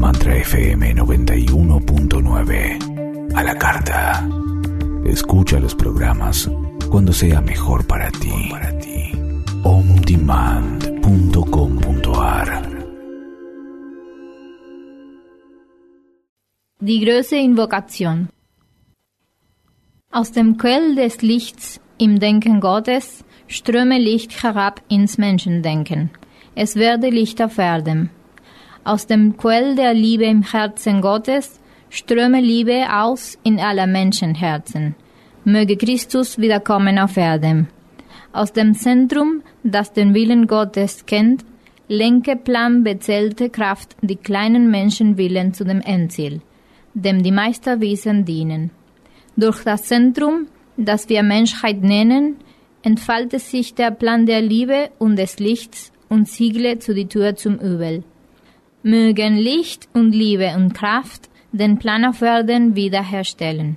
Mantra FM 91.9. A la carta. Escucha los programas cuando sea mejor para ti. ondemand.com.ar. Die große Invokation. Aus dem Quell des Lichts im Denken Gottes ströme Licht herab ins Menschendenken. Es werde Licht auf Erden. Aus dem Quell der Liebe im Herzen Gottes ströme Liebe aus in aller Menschenherzen. Möge Christus wiederkommen auf Erden. Aus dem Zentrum, das den Willen Gottes kennt, lenke Plan bezählte Kraft die kleinen Menschenwillen zu dem Endziel, dem die Meisterwesen dienen. Durch das Zentrum, das wir Menschheit nennen, entfaltet sich der Plan der Liebe und des Lichts und siegle zu die Tür zum Übel. Mögen Licht und Liebe und Kraft den Plan auf Erden wiederherstellen.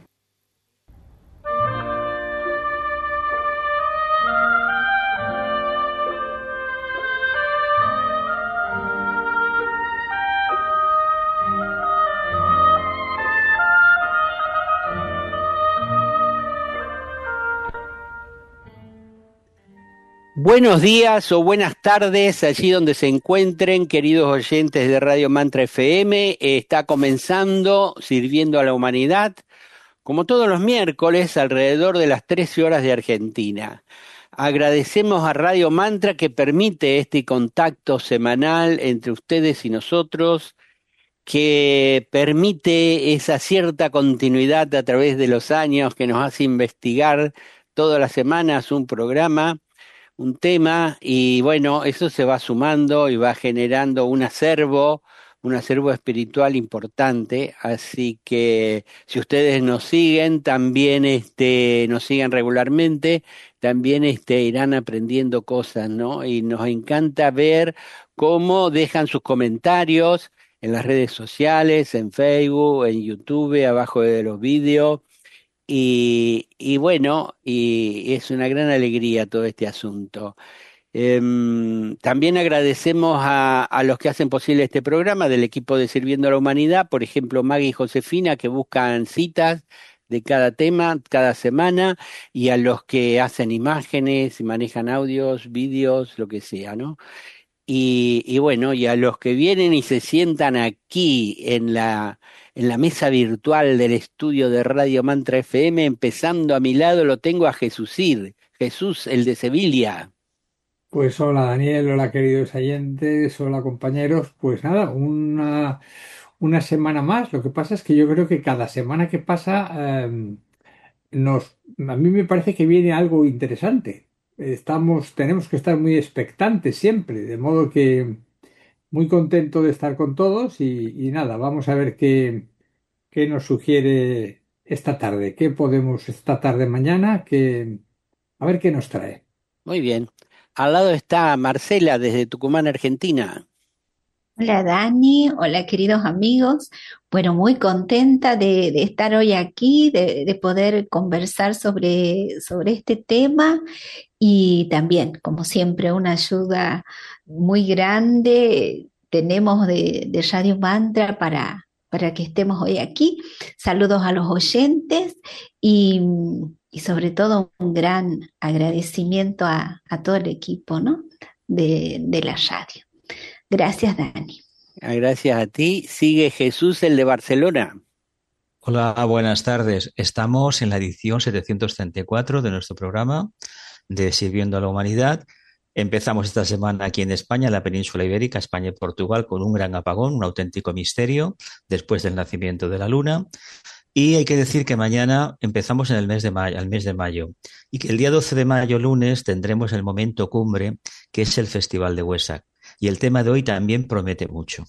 Buenos días o buenas tardes, allí donde se encuentren, queridos oyentes de Radio Mantra FM. Está comenzando Sirviendo a la Humanidad, como todos los miércoles, alrededor de las 13 horas de Argentina. Agradecemos a Radio Mantra que permite este contacto semanal entre ustedes y nosotros, que permite esa cierta continuidad a través de los años, que nos hace investigar todas las semanas un programa, un tema, y bueno, eso se va sumando y va generando un acervo espiritual importante. Así que si ustedes nos siguen, también nos siguen regularmente, también irán aprendiendo cosas, ¿no? Y nos encanta ver cómo dejan sus comentarios en las redes sociales, en Facebook, en YouTube, abajo de los vídeos. Y bueno, y es una gran alegría todo este asunto. También agradecemos a los que hacen posible este programa del equipo de Sirviendo a la Humanidad, por ejemplo, Maggie y Josefina, que buscan citas de cada tema, cada semana, y a los que hacen imágenes y manejan audios, vídeos, lo que sea, ¿no? Y bueno, y a los que vienen y se sientan aquí en la mesa virtual del estudio de Radio Mantra FM, empezando a mi lado lo tengo a Jesús, el de Sevilla. Pues hola Daniel, hola queridos oyentes, hola compañeros. Pues nada, una semana más. Lo que pasa es que yo creo que cada semana que pasa a mí me parece que viene algo interesante. Tenemos que estar muy expectantes siempre, de modo que muy contento de estar con todos y nada, vamos a ver qué nos sugiere esta tarde, qué podemos esta tarde mañana, a ver qué nos trae. Muy bien. Al lado está Marcela desde Tucumán, Argentina. Hola Dani, hola queridos amigos. Bueno, muy contenta de estar hoy aquí, de poder conversar sobre este tema y también, como siempre, una ayuda muy grande tenemos de Radio Mantra para que estemos hoy aquí. Saludos a los oyentes y sobre todo un gran agradecimiento a todo el equipo, ¿no? de la radio. Gracias, Dani. Gracias a ti. Sigue Jesús, el de Barcelona. Hola, buenas tardes. Estamos en la edición 734 de nuestro programa de Sirviendo a la Humanidad. Empezamos esta semana aquí en España, en la península ibérica, España y Portugal, con un gran apagón, un auténtico misterio, después del nacimiento de la luna. Y hay que decir que mañana empezamos en el mes de mayo, y que el día 12 de mayo, lunes, tendremos el momento cumbre, que es el Festival de Wesak. Y el tema de hoy también promete mucho.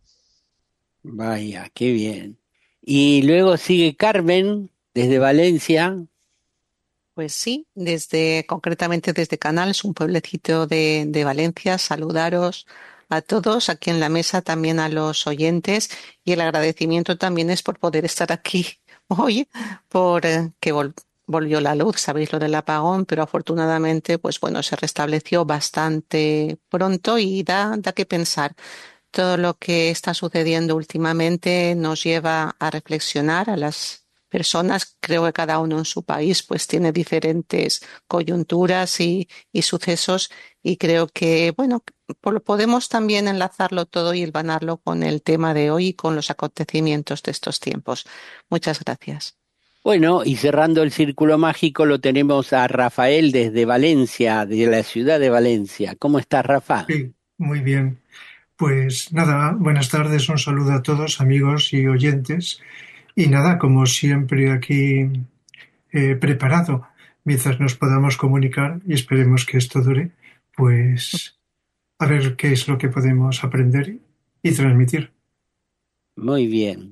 Vaya, qué bien. Y luego sigue Carmen, desde Valencia. Pues sí, concretamente desde Canals, un pueblecito de Valencia. Saludaros a todos aquí en la mesa, también a los oyentes, y el agradecimiento también es por poder estar aquí hoy, por que volvió la luz, sabéis lo del apagón, pero afortunadamente, pues bueno, se restableció bastante pronto y da que pensar. todo lo que está sucediendo últimamente nos lleva a reflexionar a las personas. Creo que cada uno en su país pues tiene diferentes coyunturas y sucesos, y creo que, bueno, podemos también enlazarlo todo y hilvanarlo con el tema de hoy y con los acontecimientos de estos tiempos. Muchas gracias. Bueno, y cerrando el círculo mágico lo tenemos a Rafael desde Valencia, de la ciudad de Valencia. ¿Cómo estás, Rafa? Sí, muy bien. Pues nada, buenas tardes, un saludo a todos, amigos y oyentes. Y nada, como siempre aquí preparado, mientras nos podamos comunicar y esperemos que esto dure, pues a ver qué es lo que podemos aprender y transmitir. Muy bien.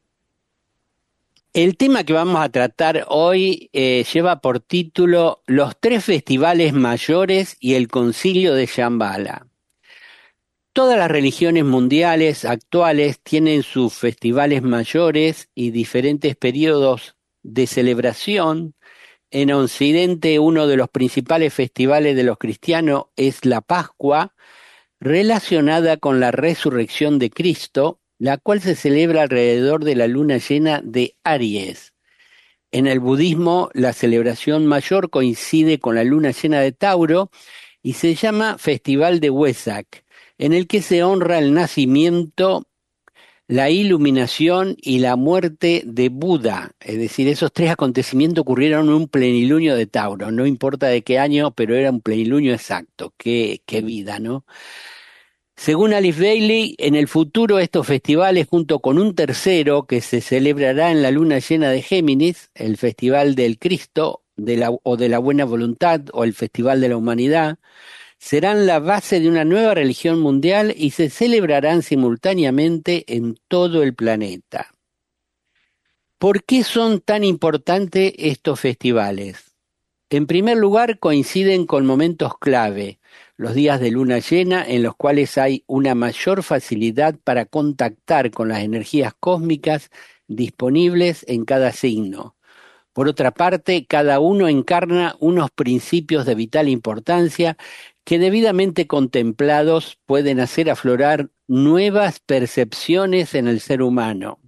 El tema que vamos a tratar hoy lleva por título Los tres festivales mayores y el concilio de Shambhala. Todas las religiones mundiales actuales tienen sus festivales mayores y diferentes periodos de celebración. En Occidente, uno de los principales festivales de los cristianos es la Pascua, relacionada con la resurrección de Cristo, la cual se celebra alrededor de la luna llena de Aries. En el budismo, la celebración mayor coincide con la luna llena de Tauro y se llama Festival de Wesak, en el que se honra el nacimiento, la iluminación y la muerte de Buda. Es decir, esos tres acontecimientos ocurrieron en un plenilunio de Tauro, no importa de qué año, pero era un plenilunio exacto. Qué vida, ¿no? Según Alice Bailey, en el futuro estos festivales, junto con un tercero que se celebrará en la luna llena de Géminis, el Festival del Cristo o de la Buena Voluntad o el Festival de la Humanidad, serán la base de una nueva religión mundial y se celebrarán simultáneamente en todo el planeta. ¿Por qué son tan importantes estos festivales? En primer lugar, coinciden con momentos clave, los días de luna llena en los cuales hay una mayor facilidad para contactar con las energías cósmicas disponibles en cada signo. Por otra parte, cada uno encarna unos principios de vital importancia que debidamente contemplados pueden hacer aflorar nuevas percepciones en el ser humano.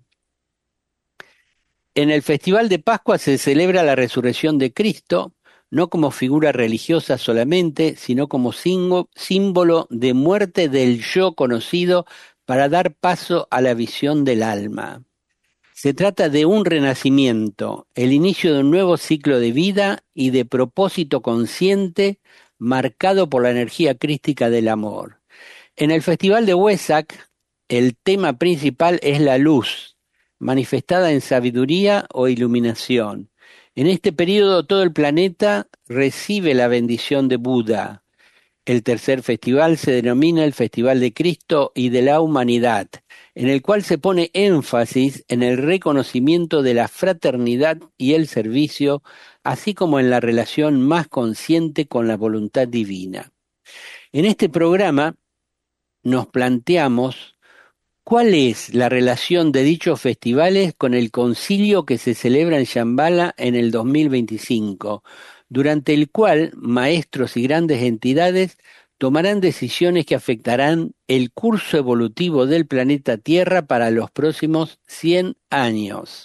En el Festival de Pascua se celebra la resurrección de Cristo, no como figura religiosa solamente, sino como símbolo de muerte del yo conocido para dar paso a la visión del alma. Se trata de un renacimiento, el inicio de un nuevo ciclo de vida y de propósito consciente marcado por la energía crística del amor. En el Festival de Wesak, el tema principal es la luz, manifestada en sabiduría o iluminación. En este período todo el planeta recibe la bendición de Buda. El tercer festival se denomina el Festival de Cristo y de la Humanidad, en el cual se pone énfasis en el reconocimiento de la fraternidad y el servicio, así como en la relación más consciente con la voluntad divina. En este programa nos planteamos cuál es la relación de dichos festivales con el concilio que se celebra en Shambhala en el 2025, durante el cual maestros y grandes entidades tomarán decisiones que afectarán el curso evolutivo del planeta Tierra para los próximos 100 años.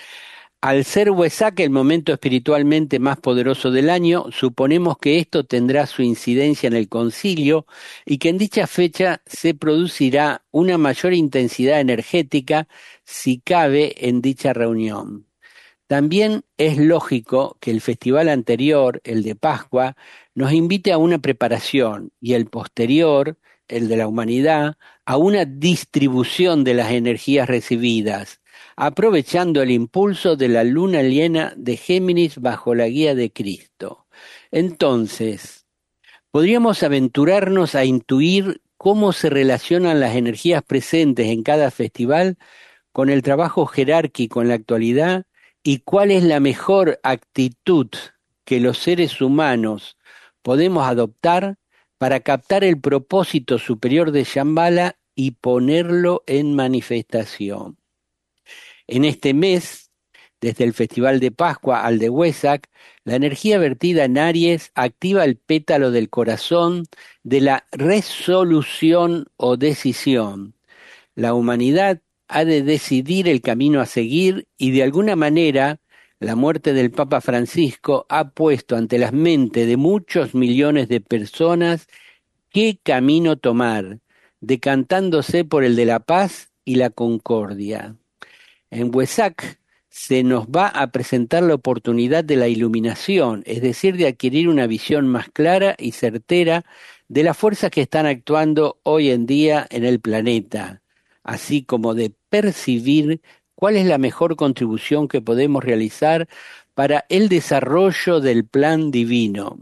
Al ser Wesak el momento espiritualmente más poderoso del año, suponemos que esto tendrá su incidencia en el concilio y que en dicha fecha se producirá una mayor intensidad energética, si cabe, en dicha reunión. También es lógico que el festival anterior, el de Pascua, nos invite a una preparación y el posterior, el de la humanidad, a una distribución de las energías recibidas, aprovechando el impulso de la luna llena de Géminis bajo la guía de Cristo. Entonces, podríamos aventurarnos a intuir cómo se relacionan las energías presentes en cada festival con el trabajo jerárquico en la actualidad y cuál es la mejor actitud que los seres humanos podemos adoptar para captar el propósito superior de Shambhala y ponerlo en manifestación. En este mes desde el Festival de Pascua al de Huesac, la energía vertida en Aries activa el pétalo del corazón de la resolución o decisión. La humanidad ha de decidir el camino a seguir y de alguna manera la muerte del Papa Francisco ha puesto ante las mentes de muchos millones de personas qué camino tomar, decantándose por el de la paz y la concordia. En Huesac se nos va a presentar la oportunidad de la iluminación, es decir, de adquirir una visión más clara y certera de las fuerzas que están actuando hoy en día en el planeta, así como de percibir cuál es la mejor contribución que podemos realizar para el desarrollo del plan divino.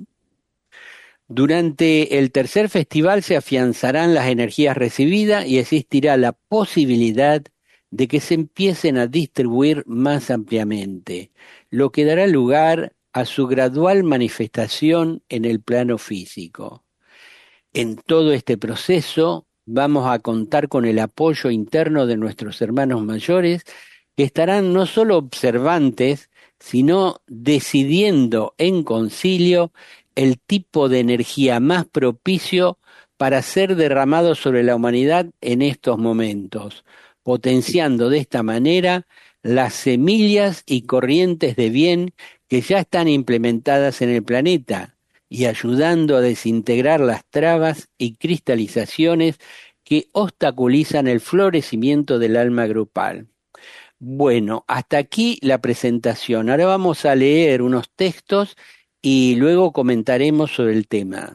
Durante el tercer festival se afianzarán las energías recibidas y existirá la posibilidad de que se empiecen a distribuir más ampliamente, lo que dará lugar a su gradual manifestación en el plano físico. En todo este proceso vamos a contar con el apoyo interno de nuestros hermanos mayores, que estarán no solo observantes, sino decidiendo en concilio el tipo de energía más propicio para ser derramado sobre la humanidad en estos momentos, potenciando de esta manera las semillas y corrientes de bien que ya están implementadas en el planeta y ayudando a desintegrar las trabas y cristalizaciones que obstaculizan el florecimiento del alma grupal. Bueno, hasta aquí la presentación. Ahora vamos a leer unos textos y luego comentaremos sobre el tema.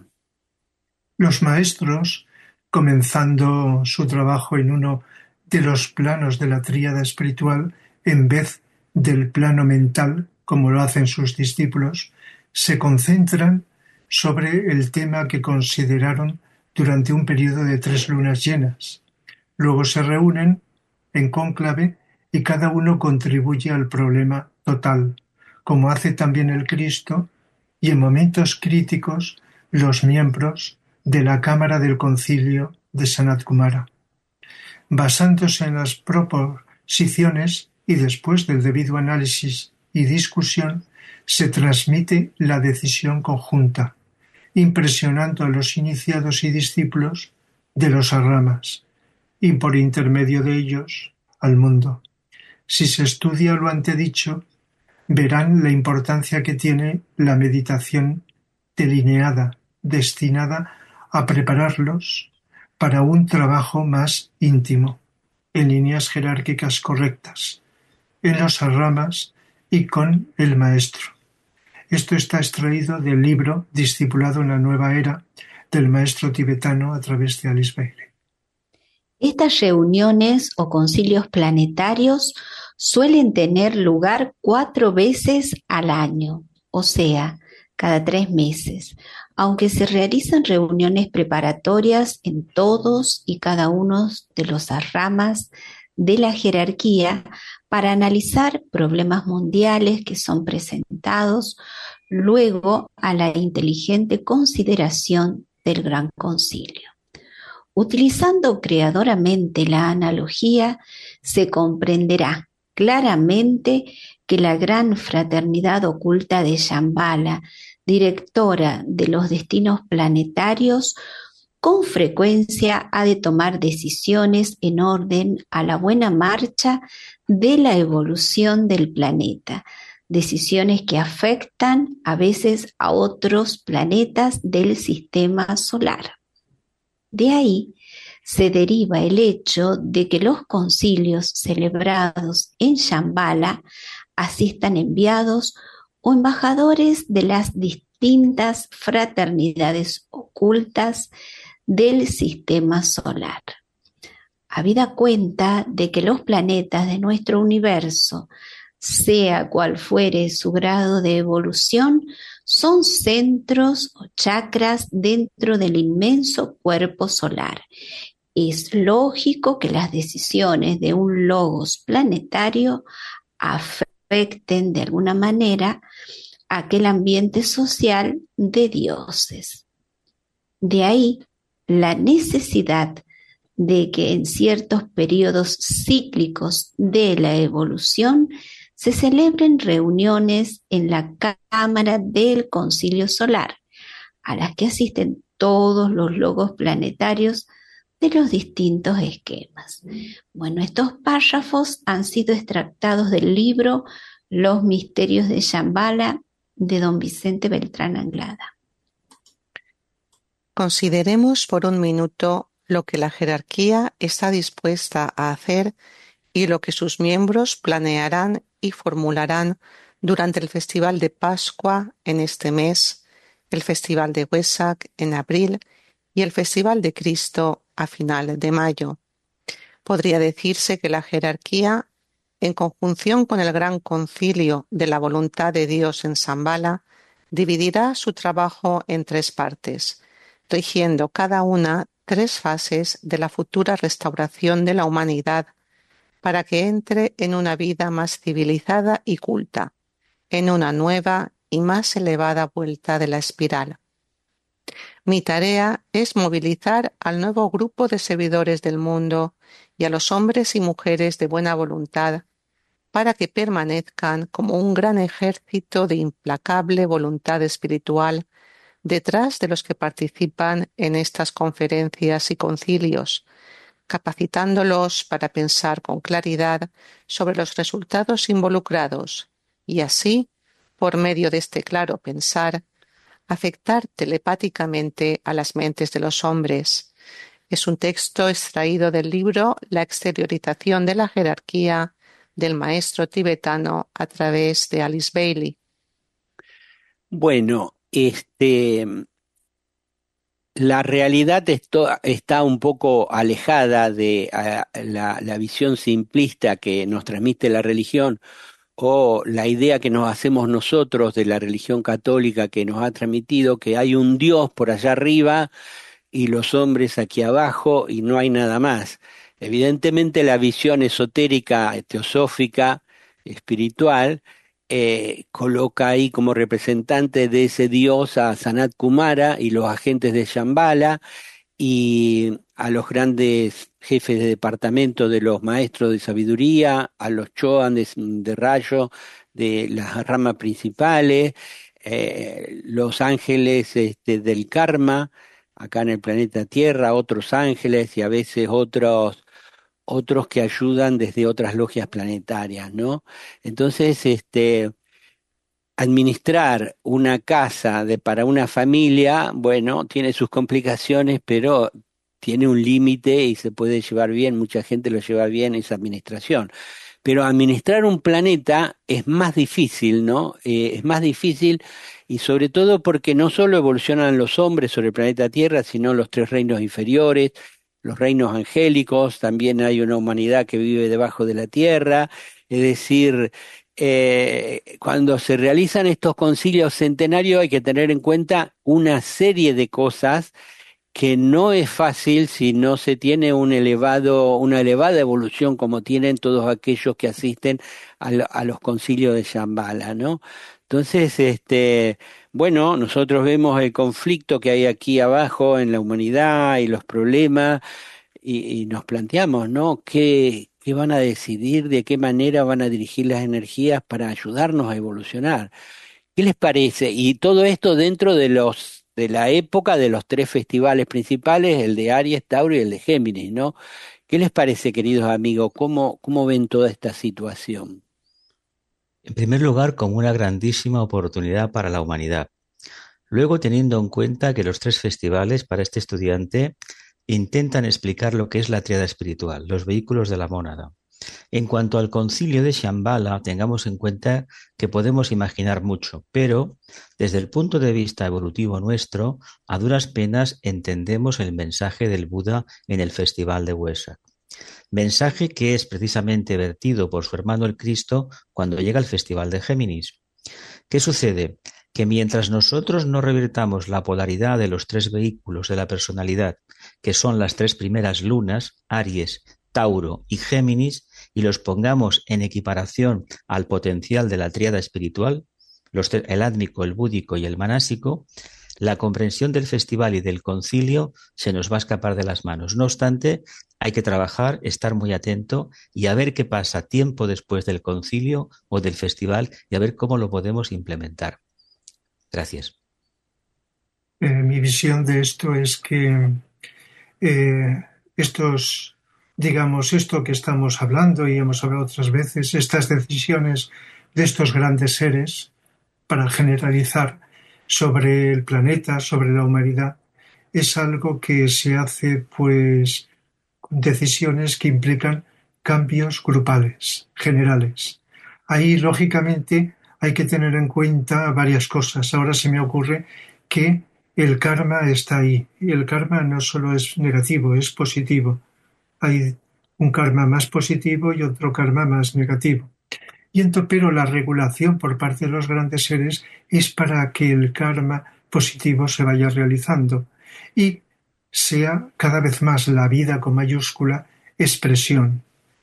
Los maestros, comenzando su trabajo en uno de los planos de la tríada espiritual, en vez del plano mental, como lo hacen sus discípulos, se concentran sobre el tema que consideraron durante un periodo de 3 lunas llenas. Luego se reúnen en cónclave y cada uno contribuye al problema total, como hace también el Cristo, y en momentos críticos los miembros de la Cámara del Concilio de Sanat Kumara. Basándose en las proposiciones y después del debido análisis y discusión, se transmite la decisión conjunta, impresionando a los iniciados y discípulos de los Arramas, y por intermedio de ellos al mundo. Si se estudia lo antedicho, verán la importancia que tiene la meditación delineada, destinada a prepararlos para un trabajo más íntimo, en líneas jerárquicas correctas, en los Arramas y con el Maestro. Esto está extraído del libro Discipulado en la Nueva Era del maestro tibetano a través de Alice Bailey. Estas reuniones o concilios planetarios suelen tener lugar 4 veces al año, o sea, cada 3 meses, aunque se realizan reuniones preparatorias en todos y cada uno de los ramas de la jerarquía para analizar problemas mundiales que son presentados luego a la inteligente consideración del Gran Concilio. Utilizando creadoramente la analogía, se comprenderá claramente que la gran fraternidad oculta de Shambhala, directora de los destinos planetarios, con frecuencia ha de tomar decisiones en orden a la buena marcha de la evolución del planeta, decisiones que afectan a veces a otros planetas del sistema solar. De ahí se deriva el hecho de que los concilios celebrados en Shambhala asistan enviados o embajadores de las distintas fraternidades ocultas del sistema solar. Habida cuenta de que los planetas de nuestro universo, sea cual fuere su grado de evolución, son centros o chakras dentro del inmenso cuerpo solar. Es lógico que las decisiones de un logos planetario afecten de alguna manera aquel ambiente social de dioses. De ahí la necesidad de que en ciertos periodos cíclicos de la evolución se celebren reuniones en la cámara del Concilio Solar, a las que asisten todos los logos planetarios de los distintos esquemas. Bueno, estos párrafos han sido extractados del libro Los Misterios de Shambhala de don Vicente Beltrán Anglada. Consideremos por un minuto lo que la jerarquía está dispuesta a hacer y lo que sus miembros planearán y formularán durante el Festival de Pascua en este mes, el Festival de Wesak en abril y el Festival de Cristo a final de mayo. Podría decirse que la jerarquía, en conjunción con el Gran Concilio de la Voluntad de Dios en Shambhala, dividirá su trabajo en 3 partes, rigiendo cada una 3 fases de la futura restauración de la humanidad para que entre en una vida más civilizada y culta, en una nueva y más elevada vuelta de la espiral. Mi tarea es movilizar al nuevo grupo de servidores del mundo y a los hombres y mujeres de buena voluntad para que permanezcan como un gran ejército de implacable voluntad espiritual detrás de los que participan en estas conferencias y concilios, capacitándolos para pensar con claridad sobre los resultados involucrados y así, por medio de este claro pensar, afectar telepáticamente a las mentes de los hombres. Es un texto extraído del libro La exteriorización de la jerarquía del maestro tibetano a través de Alice Bailey. Bueno, la realidad está un poco alejada de la visión simplista que nos transmite la religión o la idea que nos hacemos nosotros de la religión católica que nos ha transmitido que hay un Dios por allá arriba y los hombres aquí abajo y no hay nada más. Evidentemente la visión esotérica, teosófica, espiritual, coloca ahí como representante de ese Dios a Sanat Kumara y los agentes de Shambhala y a los grandes jefes de departamento de los maestros de sabiduría, a los Choan de rayo de las ramas principales, los ángeles del karma, acá en el planeta Tierra, otros ángeles y a veces otros que ayudan desde otras logias planetarias, ¿no? Entonces, administrar una casa para una familia, bueno, tiene sus complicaciones, pero tiene un límite y se puede llevar bien, mucha gente lo lleva bien esa administración. Pero administrar un planeta es más difícil, ¿no? Es más difícil y sobre todo porque no solo evolucionan los hombres sobre el planeta Tierra, sino los 3 reinos inferiores, los reinos angélicos, también hay una humanidad que vive debajo de la Tierra, es decir, cuando se realizan estos concilios centenarios hay que tener en cuenta una serie de cosas que no es fácil si no se tiene una elevada evolución como tienen todos aquellos que asisten a los concilios de Shambhala, ¿no? Entonces, bueno, nosotros vemos el conflicto que hay aquí abajo en la humanidad y los problemas y nos planteamos, ¿no? ¿Qué van a decidir? ¿De qué manera van a dirigir las energías para ayudarnos a evolucionar? ¿Qué les parece? Y todo esto dentro de la época de los 3 festivales principales, el de Aries, Tauro y el de Géminis, ¿no? ¿Qué les parece, queridos amigos? ¿Cómo ven toda esta situación? En primer lugar, como una grandísima oportunidad para la humanidad. Luego, teniendo en cuenta que los 3 festivales para este estudiante intentan explicar lo que es la tríada espiritual, los vehículos de la mónada. En cuanto al concilio de Shambhala, tengamos en cuenta que podemos imaginar mucho, pero desde el punto de vista evolutivo nuestro, a duras penas entendemos el mensaje del Buda en el Festival de Wesak. Mensaje que es precisamente vertido por su hermano el Cristo cuando llega al Festival de Géminis. ¿Qué sucede? Que mientras nosotros no revirtamos la polaridad de los 3 vehículos de la personalidad, que son las 3 primeras lunas, Aries, Tauro y Géminis, y los pongamos en equiparación al potencial de la tríada espiritual, el átmico, el búdico y el manásico, la comprensión del festival y del concilio se nos va a escapar de las manos. No obstante, hay que trabajar, estar muy atento y a ver qué pasa tiempo después del concilio o del festival y a ver cómo lo podemos implementar. Gracias. Mi visión de esto es que esto que estamos hablando y hemos hablado otras veces, estas decisiones de estos grandes seres, para generalizar sobre el planeta, sobre la humanidad, es algo que se hace pues con decisiones que implican cambios grupales, generales. Ahí, lógicamente, hay que tener en cuenta varias cosas. Ahora se me ocurre que el karma está ahí. Y el karma no solo es negativo, es positivo. Hay un karma más positivo y otro karma más negativo. Pero la regulación por parte de los grandes seres es para que el karma positivo se vaya realizando y sea cada vez más la vida con mayúscula expresión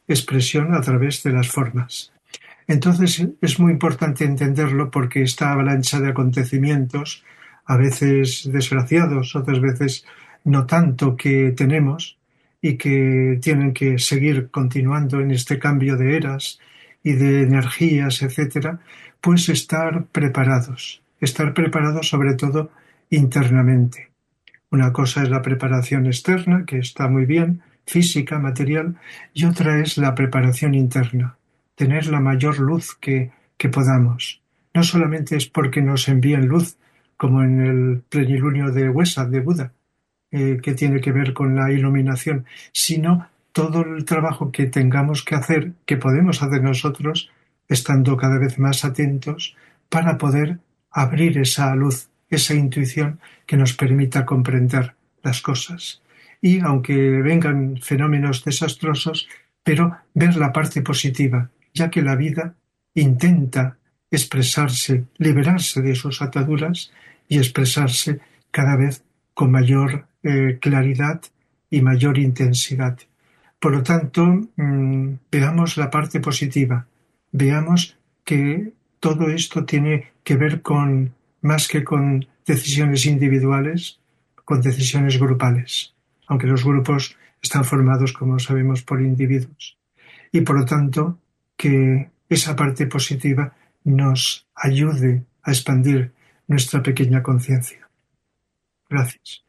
a través de las formas. Entonces es muy importante entenderlo porque esta avalancha de acontecimientos, a veces desgraciados, otras veces no tanto, que tenemos y que tienen que seguir continuando en este cambio de eras y de energías, etcétera, pues estar preparados sobre todo internamente. Una cosa es la preparación externa, que está muy bien, física, material, y otra es la preparación interna, tener la mayor luz que podamos. No solamente es porque nos envíen luz, como en el plenilunio de Huesa, de Buda, que tiene que ver con la iluminación, sino todo el trabajo que tengamos que hacer, que podemos hacer nosotros, estando cada vez más atentos, para poder abrir esa luz, esa intuición que nos permita comprender las cosas. Y aunque vengan fenómenos desastrosos, pero ver la parte positiva, ya que la vida intenta expresarse, liberarse de sus ataduras y expresarse cada vez con mayor claridad y mayor intensidad. Por lo tanto, veamos la parte positiva, veamos que todo esto tiene que ver con más que con decisiones individuales, con decisiones grupales, aunque los grupos están formados, como sabemos, por individuos. Y por lo tanto, que esa parte positiva nos ayude a expandir nuestra pequeña conciencia. Gracias.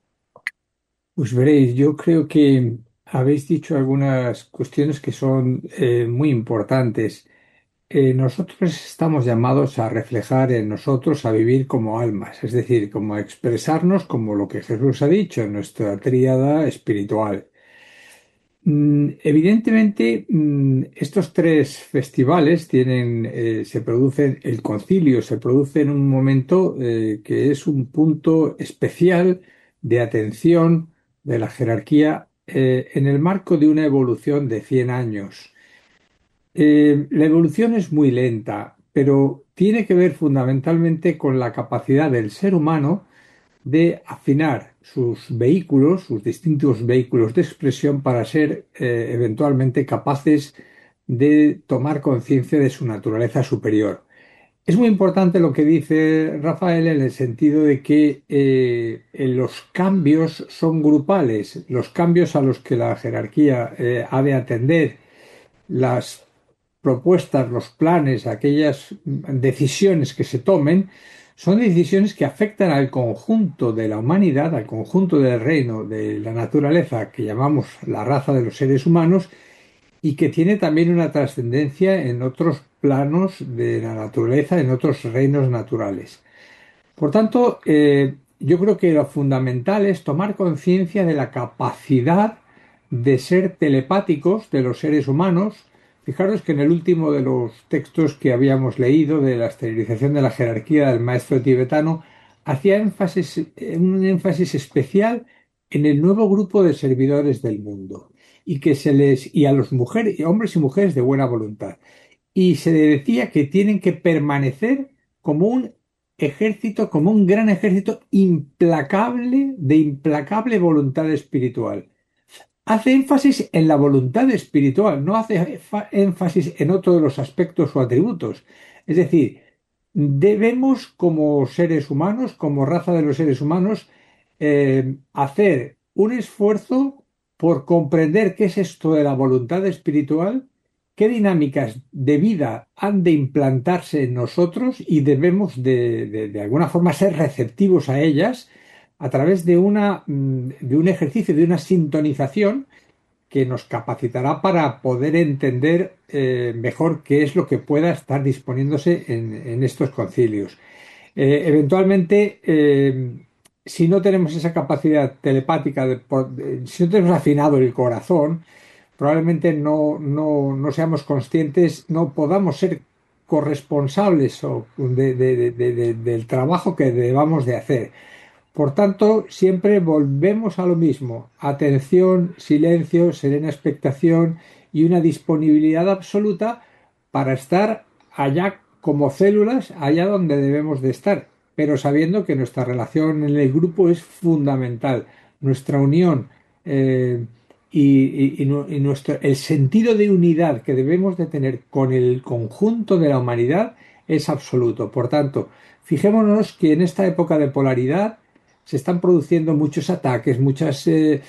Pues veréis, yo creo que habéis dicho algunas cuestiones que son muy importantes. Nosotros estamos llamados a reflejar en nosotros, a vivir como almas, es decir, como a expresarnos como lo que Jesús ha dicho en nuestra tríada espiritual. Evidentemente, estos tres festivales se producen, el concilio se produce en un momento que es un punto especial de atención de la jerarquía en el marco de una evolución de 100 años. La evolución es muy lenta, pero tiene que ver fundamentalmente con la capacidad del ser humano de afinar sus vehículos, sus distintos vehículos de expresión para ser eventualmente capaces de tomar conciencia de su naturaleza superior. Es muy importante lo que dice Rafael en el sentido de que los cambios son grupales, los cambios a los que la jerarquía ha de atender, las propuestas, los planes, aquellas decisiones que se tomen, son decisiones que afectan al conjunto de la humanidad, al conjunto del reino de la naturaleza que llamamos la raza de los seres humanos y que tiene también una trascendencia en otros planos de la naturaleza, en otros reinos naturales. Por tanto, yo creo que lo fundamental es tomar conciencia de la capacidad de ser telepáticos de los seres humanos. Fijaros que en el último de los textos que habíamos leído de la esterilización de la jerarquía del maestro tibetano, hacía un énfasis especial en el nuevo grupo de servidores del mundo y a los hombres y mujeres de buena voluntad. Y se le decía que tienen que permanecer como un ejército, como un gran ejército implacable, de implacable voluntad espiritual. Hace énfasis en la voluntad espiritual, no hace énfasis en otro de los aspectos o atributos. Es decir, debemos como seres humanos, como raza de los seres humanos, hacer un esfuerzo por comprender qué es esto de la voluntad espiritual, qué dinámicas de vida han de implantarse en nosotros y debemos de alguna forma ser receptivos a ellas a través de un ejercicio, de una sintonización que nos capacitará para poder entender mejor qué es lo que pueda estar disponiéndose en estos concilios. Eventualmente, si no tenemos esa capacidad telepática, si no tenemos afinado el corazón, probablemente no seamos conscientes, no podamos ser corresponsables del trabajo que debamos de hacer. Por tanto, siempre volvemos a lo mismo: atención, silencio, serena expectación y una disponibilidad absoluta para estar allá como células, allá donde debemos de estar, pero sabiendo que nuestra relación en el grupo es fundamental, nuestra unión el sentido de unidad que debemos de tener con el conjunto de la humanidad es absoluto. Por tanto, fijémonos que en esta época de polaridad se están produciendo muchos ataques, muchas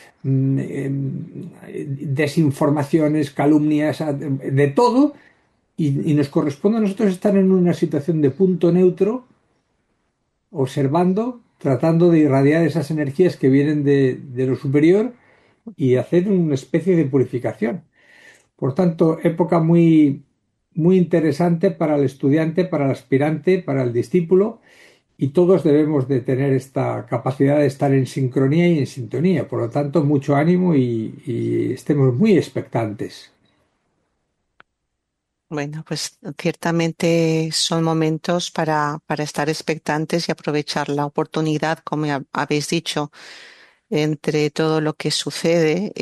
desinformaciones, calumnias, de todo, y nos corresponde a nosotros estar en una situación de punto neutro, observando, tratando de irradiar esas energías que vienen de lo superior y hacer una especie de purificación. Por tanto, época muy interesante para el estudiante, para el aspirante, para el discípulo, y todos debemos de tener esta capacidad de estar en sincronía y en sintonía. Por lo tanto, mucho ánimo y estemos muy expectantes. Bueno, pues ciertamente son momentos para estar expectantes y aprovechar la oportunidad, como habéis dicho, entre todo lo que sucede,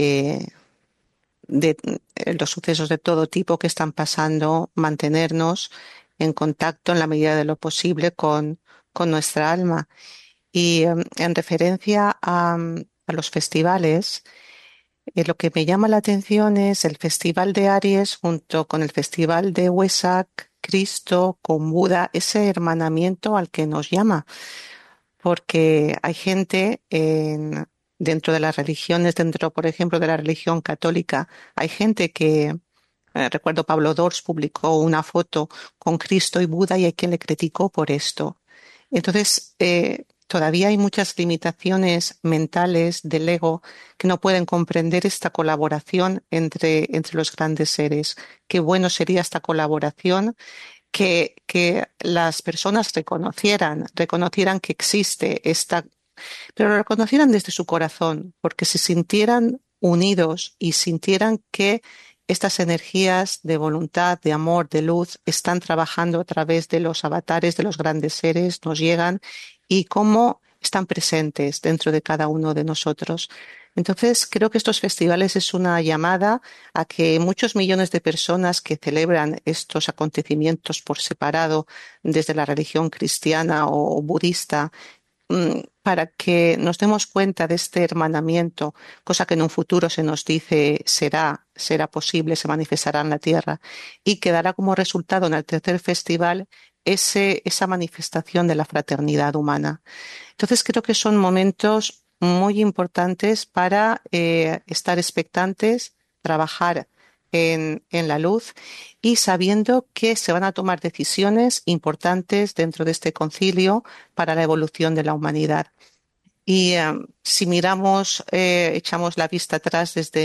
de los sucesos de todo tipo que están pasando, mantenernos en contacto en la medida de lo posible con nuestra alma. Y en referencia a los festivales, lo que me llama la atención es el Festival de Aries junto con el Festival de Wesak, Cristo con Buda, ese hermanamiento al que nos llama, porque hay gente dentro de las religiones, dentro, por ejemplo, de la religión católica, hay gente que, recuerdo Pablo Dors publicó una foto con Cristo y Buda y hay quien le criticó por esto. Entonces, todavía hay muchas limitaciones mentales del ego que no pueden comprender esta colaboración entre los grandes seres. Qué bueno sería esta colaboración, que las personas reconocieran que existe esta, pero lo reconocieran desde su corazón, porque se sintieran unidos y sintieran que estas energías de voluntad, de amor, de luz, están trabajando a través de los avatares de los grandes seres, nos llegan y cómo están presentes dentro de cada uno de nosotros. Entonces, creo que estos festivales es una llamada a que muchos millones de personas que celebran estos acontecimientos por separado, desde la religión cristiana o budista, para que nos demos cuenta de este hermanamiento, cosa que en un futuro se nos dice será posible, se manifestará en la tierra, y que dará como resultado en el tercer festival esa manifestación de la fraternidad humana. Entonces creo que son momentos muy importantes para estar expectantes, trabajar en la luz y sabiendo que se van a tomar decisiones importantes dentro de este concilio para la evolución de la humanidad. Y si miramos, echamos la vista atrás desde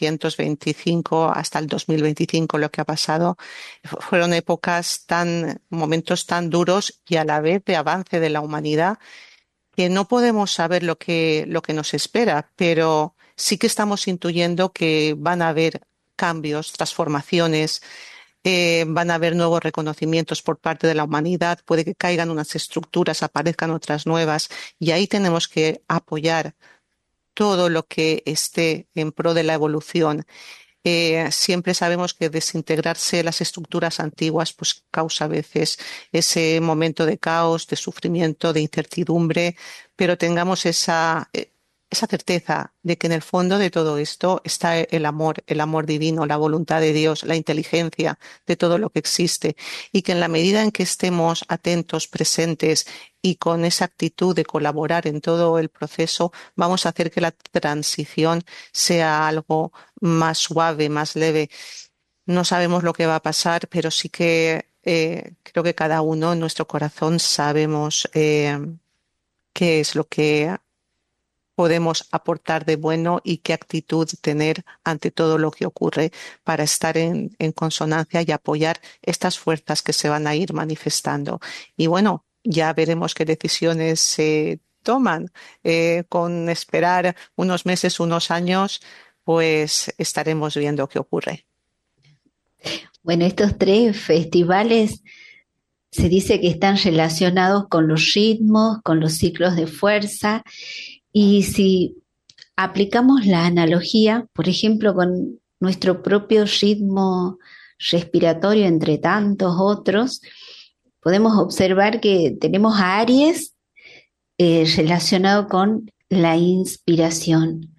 1925 hasta el 2025, lo que ha pasado, fueron momentos tan duros y a la vez de avance de la humanidad, que no podemos saber lo que nos espera, pero sí que estamos intuyendo que van a haber cambios, transformaciones, van a haber nuevos reconocimientos por parte de la humanidad, puede que caigan unas estructuras, aparezcan otras nuevas, y ahí tenemos que apoyar todo lo que esté en pro de la evolución. Siempre sabemos que desintegrarse las estructuras antiguas pues causa a veces ese momento de caos, de sufrimiento, de incertidumbre, pero tengamos esa certeza de que en el fondo de todo esto está el amor divino, la voluntad de Dios, la inteligencia de todo lo que existe, y que en la medida en que estemos atentos, presentes y con esa actitud de colaborar en todo el proceso, vamos a hacer que la transición sea algo más suave, más leve. No sabemos lo que va a pasar, pero sí que creo que cada uno en nuestro corazón sabemos qué es lo que podemos aportar de bueno y qué actitud tener ante todo lo que ocurre para estar en consonancia y apoyar estas fuerzas que se van a ir manifestando. Y bueno, ya veremos qué decisiones se toman. Con esperar unos meses, unos años, pues estaremos viendo qué ocurre. Bueno, estos 3 festivales se dice que están relacionados con los ritmos, con los ciclos de fuerza, y si aplicamos la analogía, por ejemplo, con nuestro propio ritmo respiratorio entre tantos otros, podemos observar que tenemos a Aries relacionado con la inspiración.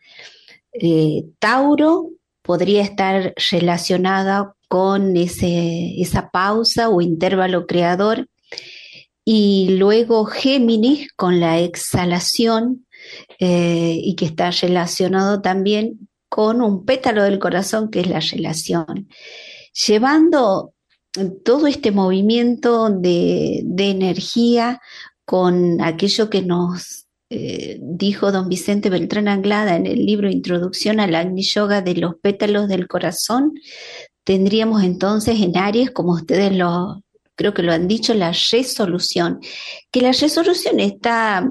Tauro podría estar relacionada con esa pausa o intervalo creador, y luego Géminis con la exhalación, y que está relacionado también con un pétalo del corazón, que es la relación. Llevando todo este movimiento de energía con aquello que nos dijo don Vicente Beltrán Anglada en el libro Introducción al Agni Yoga de los pétalos del corazón, tendríamos entonces en Aries, como ustedes creo que lo han dicho, la resolución, que la resolución está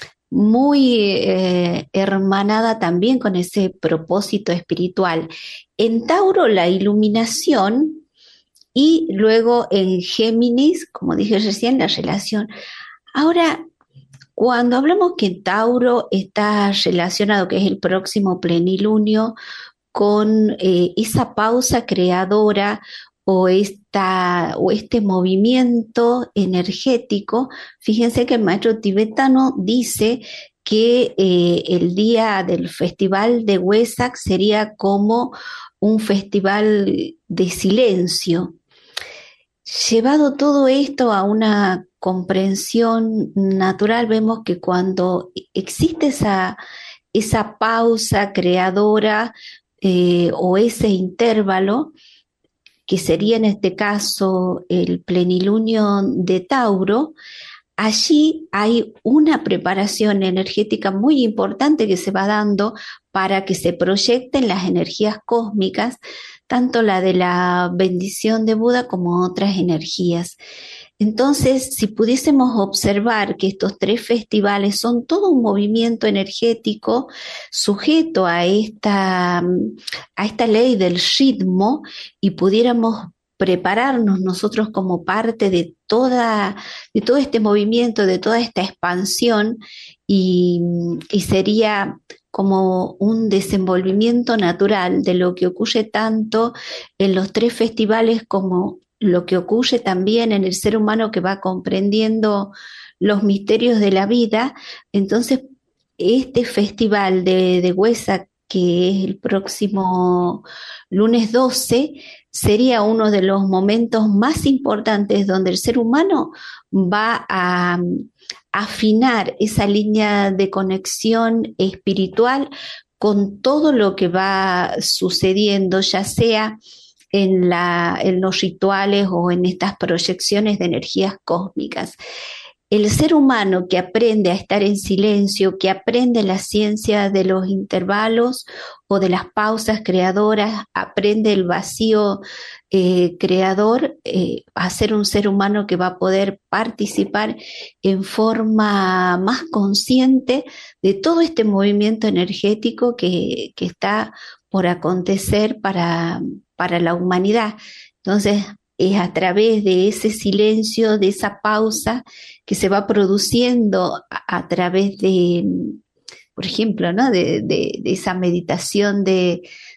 muy hermanada también con ese propósito espiritual. En Tauro, la iluminación, y luego en Géminis, como dije recién, la relación. Ahora, cuando hablamos que Tauro está relacionado, que es el próximo plenilunio, con esa pausa creadora o este movimiento energético, fíjense que el maestro tibetano dice que el día del festival de Wesak sería como un festival de silencio. Llevado todo esto a una comprensión natural, vemos que cuando existe esa pausa creadora o ese intervalo, que sería en este caso el plenilunio de Tauro, allí hay una preparación energética muy importante que se va dando para que se proyecten las energías cósmicas, tanto la de la bendición de Buda como otras energías. Entonces, si pudiésemos observar que estos 3 festivales son todo un movimiento energético sujeto a esta ley del ritmo, y pudiéramos prepararnos nosotros como parte de todo este movimiento, de toda esta expansión, y sería como un desenvolvimiento natural de lo que ocurre tanto en los 3 festivales como lo que ocurre también en el ser humano que va comprendiendo los misterios de la vida. Entonces, este festival de Wesak, que es el próximo lunes 12, sería uno de los momentos más importantes donde el ser humano va a afinar esa línea de conexión espiritual con todo lo que va sucediendo, ya sea en los rituales o en estas proyecciones de energías cósmicas. El ser humano que aprende a estar en silencio, que aprende la ciencia de los intervalos o de las pausas creadoras, aprende el vacío creador, va a ser un ser humano que va a poder participar en forma más consciente de todo este movimiento energético que está por acontecer para la humanidad. Entonces, es a través de ese silencio, de esa pausa que se va produciendo a través de, por ejemplo, ¿no? de esa meditación de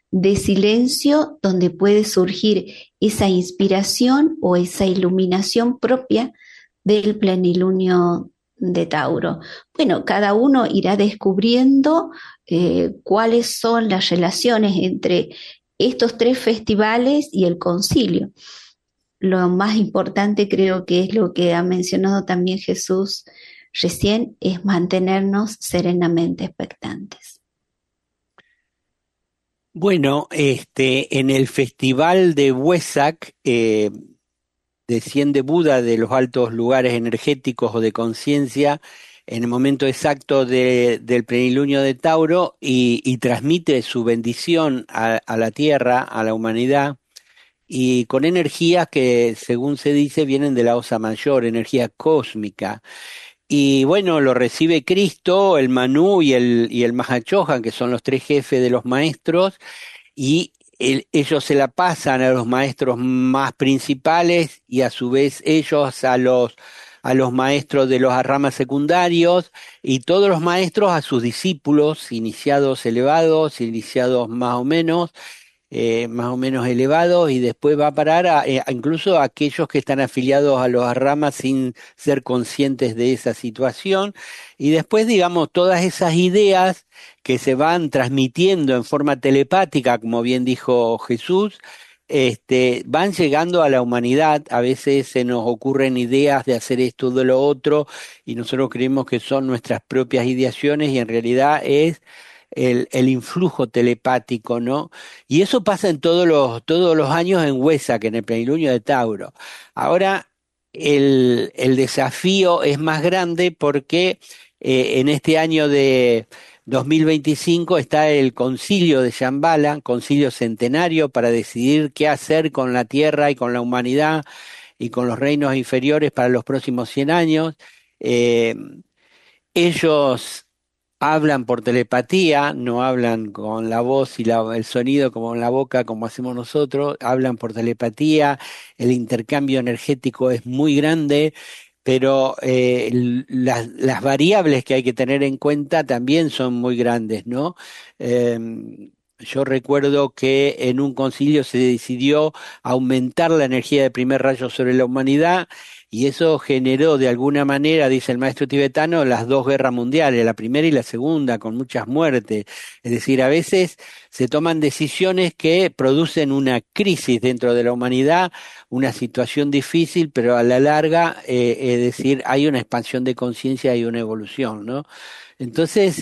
silencio, donde puede surgir esa inspiración o esa iluminación propia del plenilunio de Tauro. Bueno, cada uno irá descubriendo cuáles son las relaciones entre estos tres festivales y el concilio. Lo más importante creo que es lo que ha mencionado también Jesús recién, es mantenernos serenamente expectantes. Bueno, en el festival de Wesak, desciende Buda de los altos lugares energéticos o de conciencia en el momento exacto del plenilunio de Tauro y transmite su bendición a la tierra, a la humanidad, y con energías que, según se dice, vienen de la Osa Mayor, energía cósmica. Y bueno, lo recibe Cristo, el Manú y el Mahachohan, que son los tres jefes de los maestros, y ellos se la pasan a los maestros más principales y a su vez ellos a los maestros de los ramas secundarios y todos los maestros a sus discípulos, iniciados elevados, iniciados más o menos elevados, y después va a parar incluso a aquellos que están afiliados a los ramas sin ser conscientes de esa situación, y después, digamos, todas esas ideas que se van transmitiendo en forma telepática, como bien dijo Jesús, van llegando a la humanidad. A veces se nos ocurren ideas de hacer esto o de lo otro, y nosotros creemos que son nuestras propias ideaciones, y en realidad es el influjo telepático, ¿no? Y eso pasa en todos los años en Huesa, que en el plenilunio de Tauro. Ahora, el desafío es más grande porque en este año de 2025 está el concilio de Shambhala, concilio centenario, para decidir qué hacer con la tierra y con la humanidad y con los reinos inferiores para los próximos 100 años. Eh, Ellos hablan por telepatía, no hablan con la voz y el sonido como en la boca, como hacemos nosotros, hablan por telepatía, el intercambio energético es muy grande, pero las variables que hay que tener en cuenta también son muy grandes, ¿no? Yo recuerdo que en un concilio se decidió aumentar la energía de primer rayo sobre la humanidad, y eso generó de alguna manera, dice el maestro tibetano, las dos guerras mundiales, la primera y la segunda, con muchas muertes. Es decir, a veces se toman decisiones que producen una crisis dentro de la humanidad, una situación difícil, pero a la larga, es decir, hay una expansión de conciencia y una evolución, ¿no? Entonces,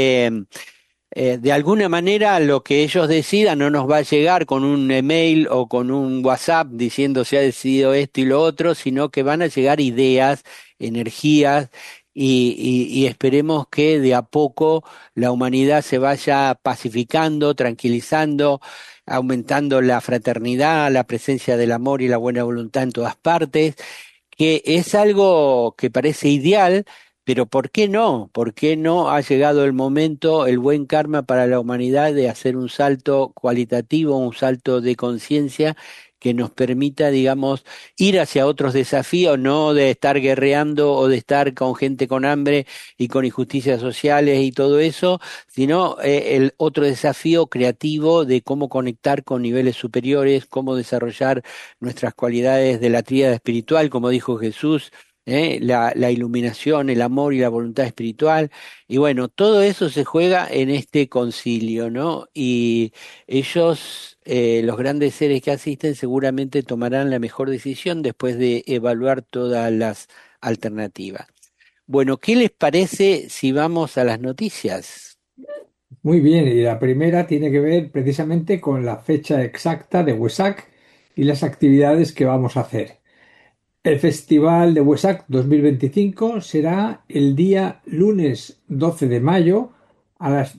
de alguna manera lo que ellos decidan no nos va a llegar con un email o con un WhatsApp diciendo se ha decidido esto y lo otro, sino que van a llegar ideas, energías, y esperemos que de a poco la humanidad se vaya pacificando, tranquilizando, aumentando la fraternidad, la presencia del amor y la buena voluntad en todas partes, que es algo que parece ideal. Pero ¿por qué no? ¿Por qué no ha llegado el momento, el buen karma para la humanidad, de hacer un salto cualitativo, un salto de conciencia que nos permita, digamos, ir hacia otros desafíos, no de estar guerreando o de estar con gente con hambre y con injusticias sociales y todo eso, sino el otro desafío creativo de cómo conectar con niveles superiores, cómo desarrollar nuestras cualidades de la tríada espiritual, como dijo Jesús, la iluminación, el amor y la voluntad espiritual. Y bueno, todo eso se juega en este concilio, ¿no? Y ellos, los grandes seres que asisten, seguramente tomarán la mejor decisión después de evaluar todas las alternativas. Bueno, ¿qué les parece si vamos a las noticias? Muy bien, y la primera tiene que ver precisamente con la fecha exacta de Wesak y las actividades que vamos a hacer. El Festival de Wesak 2025 será el día lunes 12 de mayo a las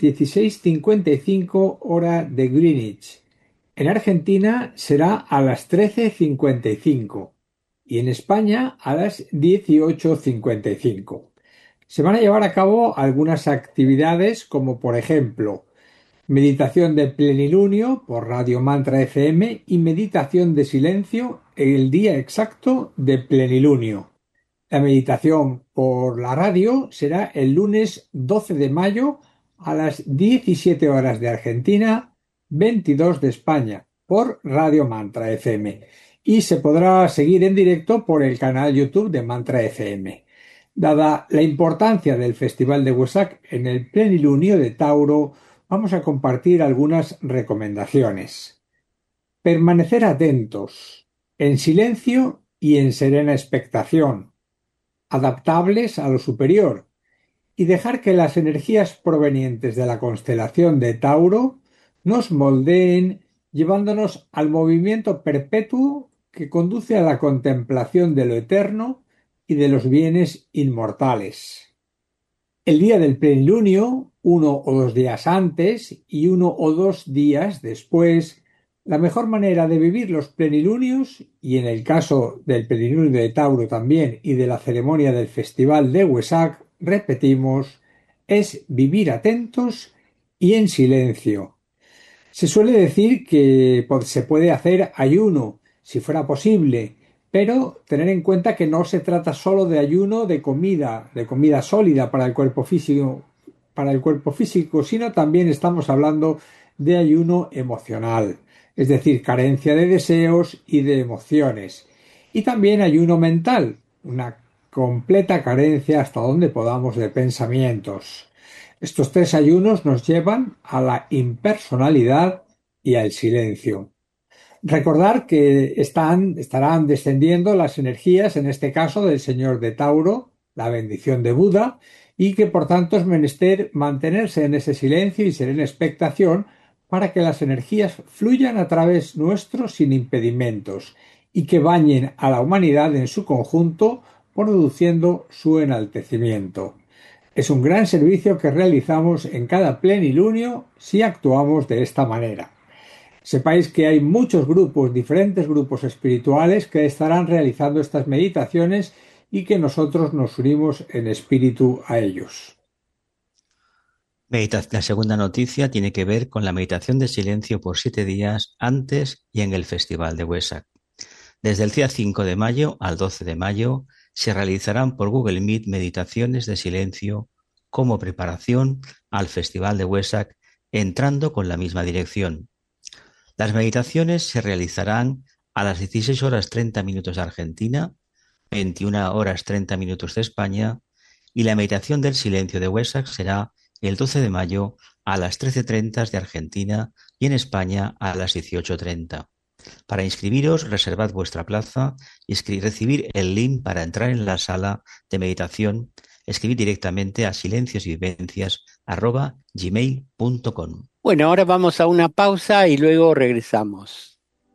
16:55 hora de Greenwich. En Argentina será a las 13:55 y en España a las 18:55. Se van a llevar a cabo algunas actividades como, por ejemplo, meditación de plenilunio por Radio Mantra FM y meditación de silencio el día exacto de plenilunio. La meditación por la radio será el lunes 12 de mayo a las 17 horas de Argentina, 22 de España, por Radio Mantra FM. Y se podrá seguir en directo por el canal YouTube de Mantra FM. Dada la importancia del Festival de Wesak en el plenilunio de Tauro, vamos a compartir algunas recomendaciones. Permanecer atentos, en silencio y en serena expectación, adaptables a lo superior, y dejar que las energías provenientes de la constelación de Tauro nos moldeen, llevándonos al movimiento perpetuo que conduce a la contemplación de lo eterno y de los bienes inmortales. El día del plenilunio, 1 o 2 días antes y 1 o 2 días después, la mejor manera de vivir los plenilunios, y en el caso del plenilunio de Tauro también y de la ceremonia del Festival de Wesak, repetimos, es vivir atentos y en silencio. Se suele decir que se puede hacer ayuno, si fuera posible, pero tener en cuenta que no se trata solo de ayuno de comida sólida para el cuerpo físico, sino también estamos hablando de ayuno emocional, es decir, carencia de deseos y de emociones, y también ayuno mental, una completa carencia hasta donde podamos de pensamientos. Estos 3 ayunos nos llevan a la impersonalidad y al silencio. Recordar que estarán descendiendo las energías, en este caso del Señor de Tauro, la bendición de Buda, y que por tanto es menester mantenerse en ese silencio y serena expectación para que las energías fluyan a través nuestro sin impedimentos y que bañen a la humanidad en su conjunto, produciendo su enaltecimiento. Es un gran servicio que realizamos en cada plenilunio si actuamos de esta manera. Sepáis que hay muchos grupos, diferentes grupos espirituales que estarán realizando estas meditaciones y que nosotros nos unimos en espíritu a ellos. La segunda noticia tiene que ver con la meditación de silencio por 7 días antes y en el Festival de Wesak. Desde el día 5 de mayo al 12 de mayo se realizarán por Google Meet meditaciones de silencio como preparación al Festival de Wesak, entrando con la misma dirección. Las meditaciones se realizarán a las 16:30 de Argentina, 21:30 de España, y la meditación del silencio de Wesak será el 12 de mayo a las 13:30 de Argentina y en España a las 18:30. Para inscribiros, reservad vuestra plaza y recibir el link para entrar en la sala de meditación. Escribid directamente a silenciosvivencias@gmail.com. Bueno, ahora vamos a una pausa y luego regresamos.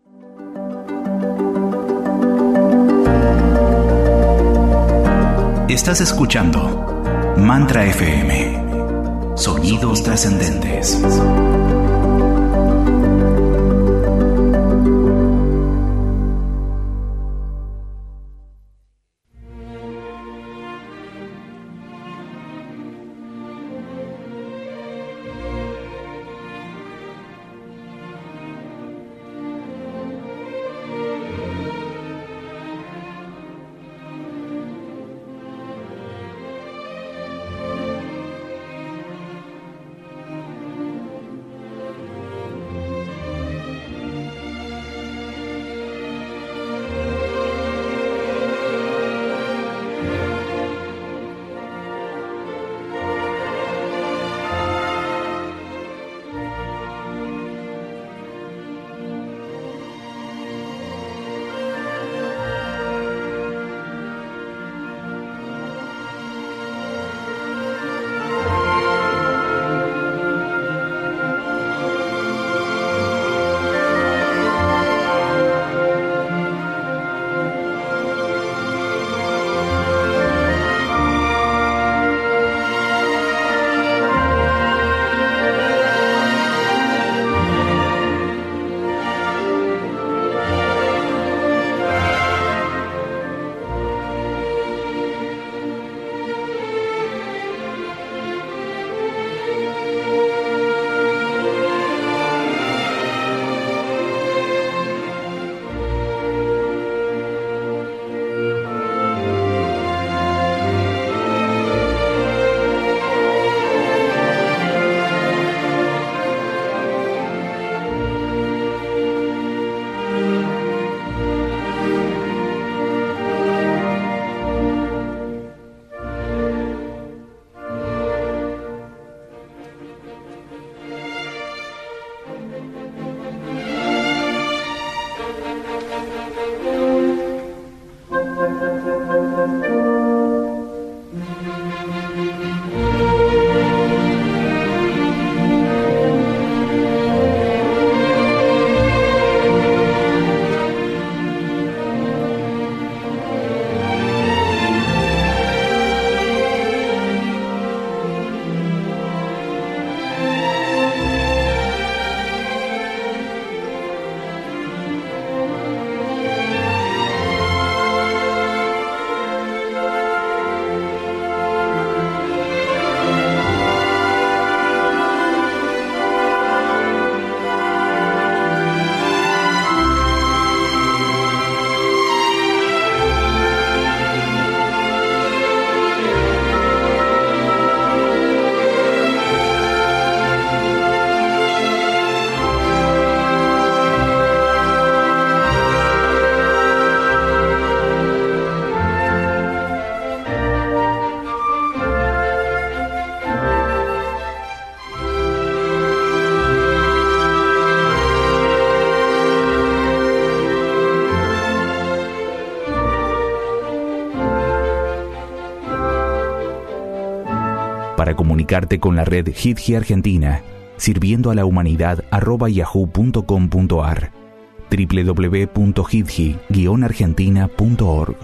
Estás escuchando Mantra FM. Sonidos trascendentes. comunicarte con la red HITGI Argentina, sirviendo a la humanidad @yahoo.com.ar, www.hitgi-argentina.org.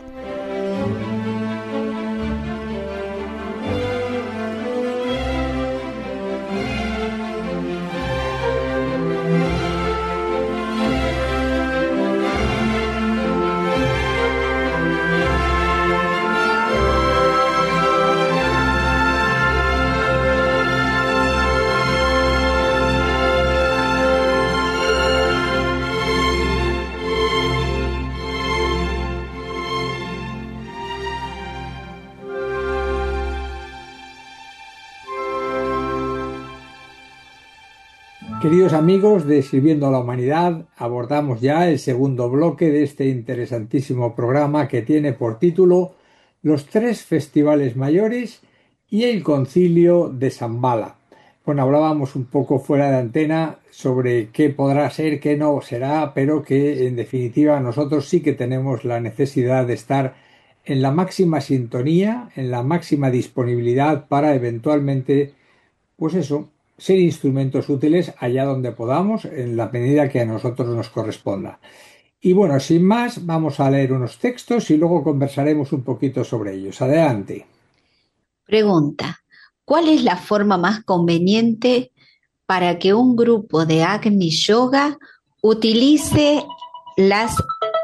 Queridos amigos de Sirviendo a la Humanidad, abordamos ya el segundo bloque de este interesantísimo programa que tiene por título Los tres festivales mayores y el concilio de Shambhala. Bueno, hablábamos un poco fuera de antena sobre qué podrá ser, qué no será, pero que en definitiva nosotros sí que tenemos la necesidad de estar en la máxima sintonía, en la máxima disponibilidad para eventualmente, pues eso, ser instrumentos útiles allá donde podamos, en la medida que a nosotros nos corresponda. Y bueno, sin más, vamos a leer unos textos y luego conversaremos un poquito sobre ellos. Adelante. Pregunta: ¿cuál es la forma más conveniente para que un grupo de Agni Yoga utilice las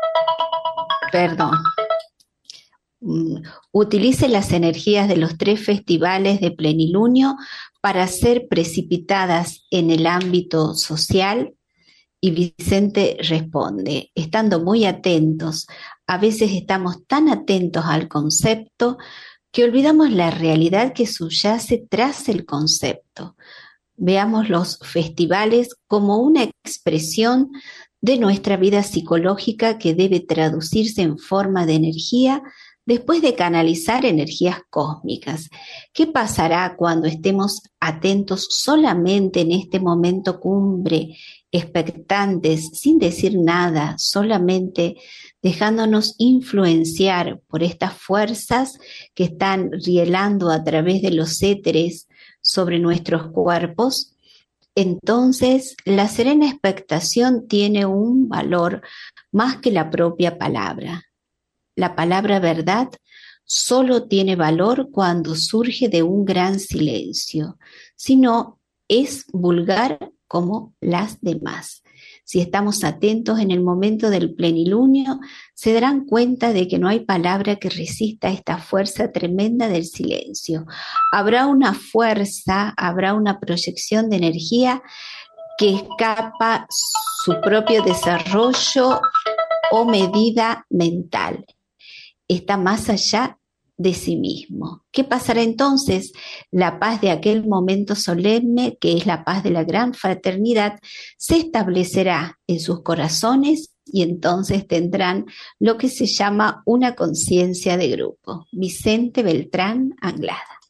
energías de los tres festivales de plenilunio para ser precipitadas en el ámbito social? Y Vicente responde: estando muy atentos. A veces estamos tan atentos al concepto que olvidamos la realidad que subyace tras el concepto. Veamos los festivales como una expresión de nuestra vida psicológica que debe traducirse en forma de energía después de canalizar energías cósmicas. ¿Qué pasará cuando estemos atentos solamente en este momento cumbre, expectantes, sin decir nada, solamente dejándonos influenciar por estas fuerzas que están rielando a través de los éteres sobre nuestros cuerpos? Entonces, la serena expectación tiene un valor más que la propia palabra. La palabra verdad solo tiene valor cuando surge de un gran silencio, si no, es vulgar como las demás. Si estamos atentos en el momento del plenilunio, se darán cuenta de que no hay palabra que resista esta fuerza tremenda del silencio. Habrá una fuerza, habrá una proyección de energía que escapa su propio desarrollo o medida mental. Está más allá de sí mismo. ¿Qué pasará entonces? La paz de aquel momento solemne, que es la paz de la gran fraternidad, se establecerá en sus corazones y entonces tendrán lo que se llama una conciencia de grupo. Vicente Beltrán Anglada.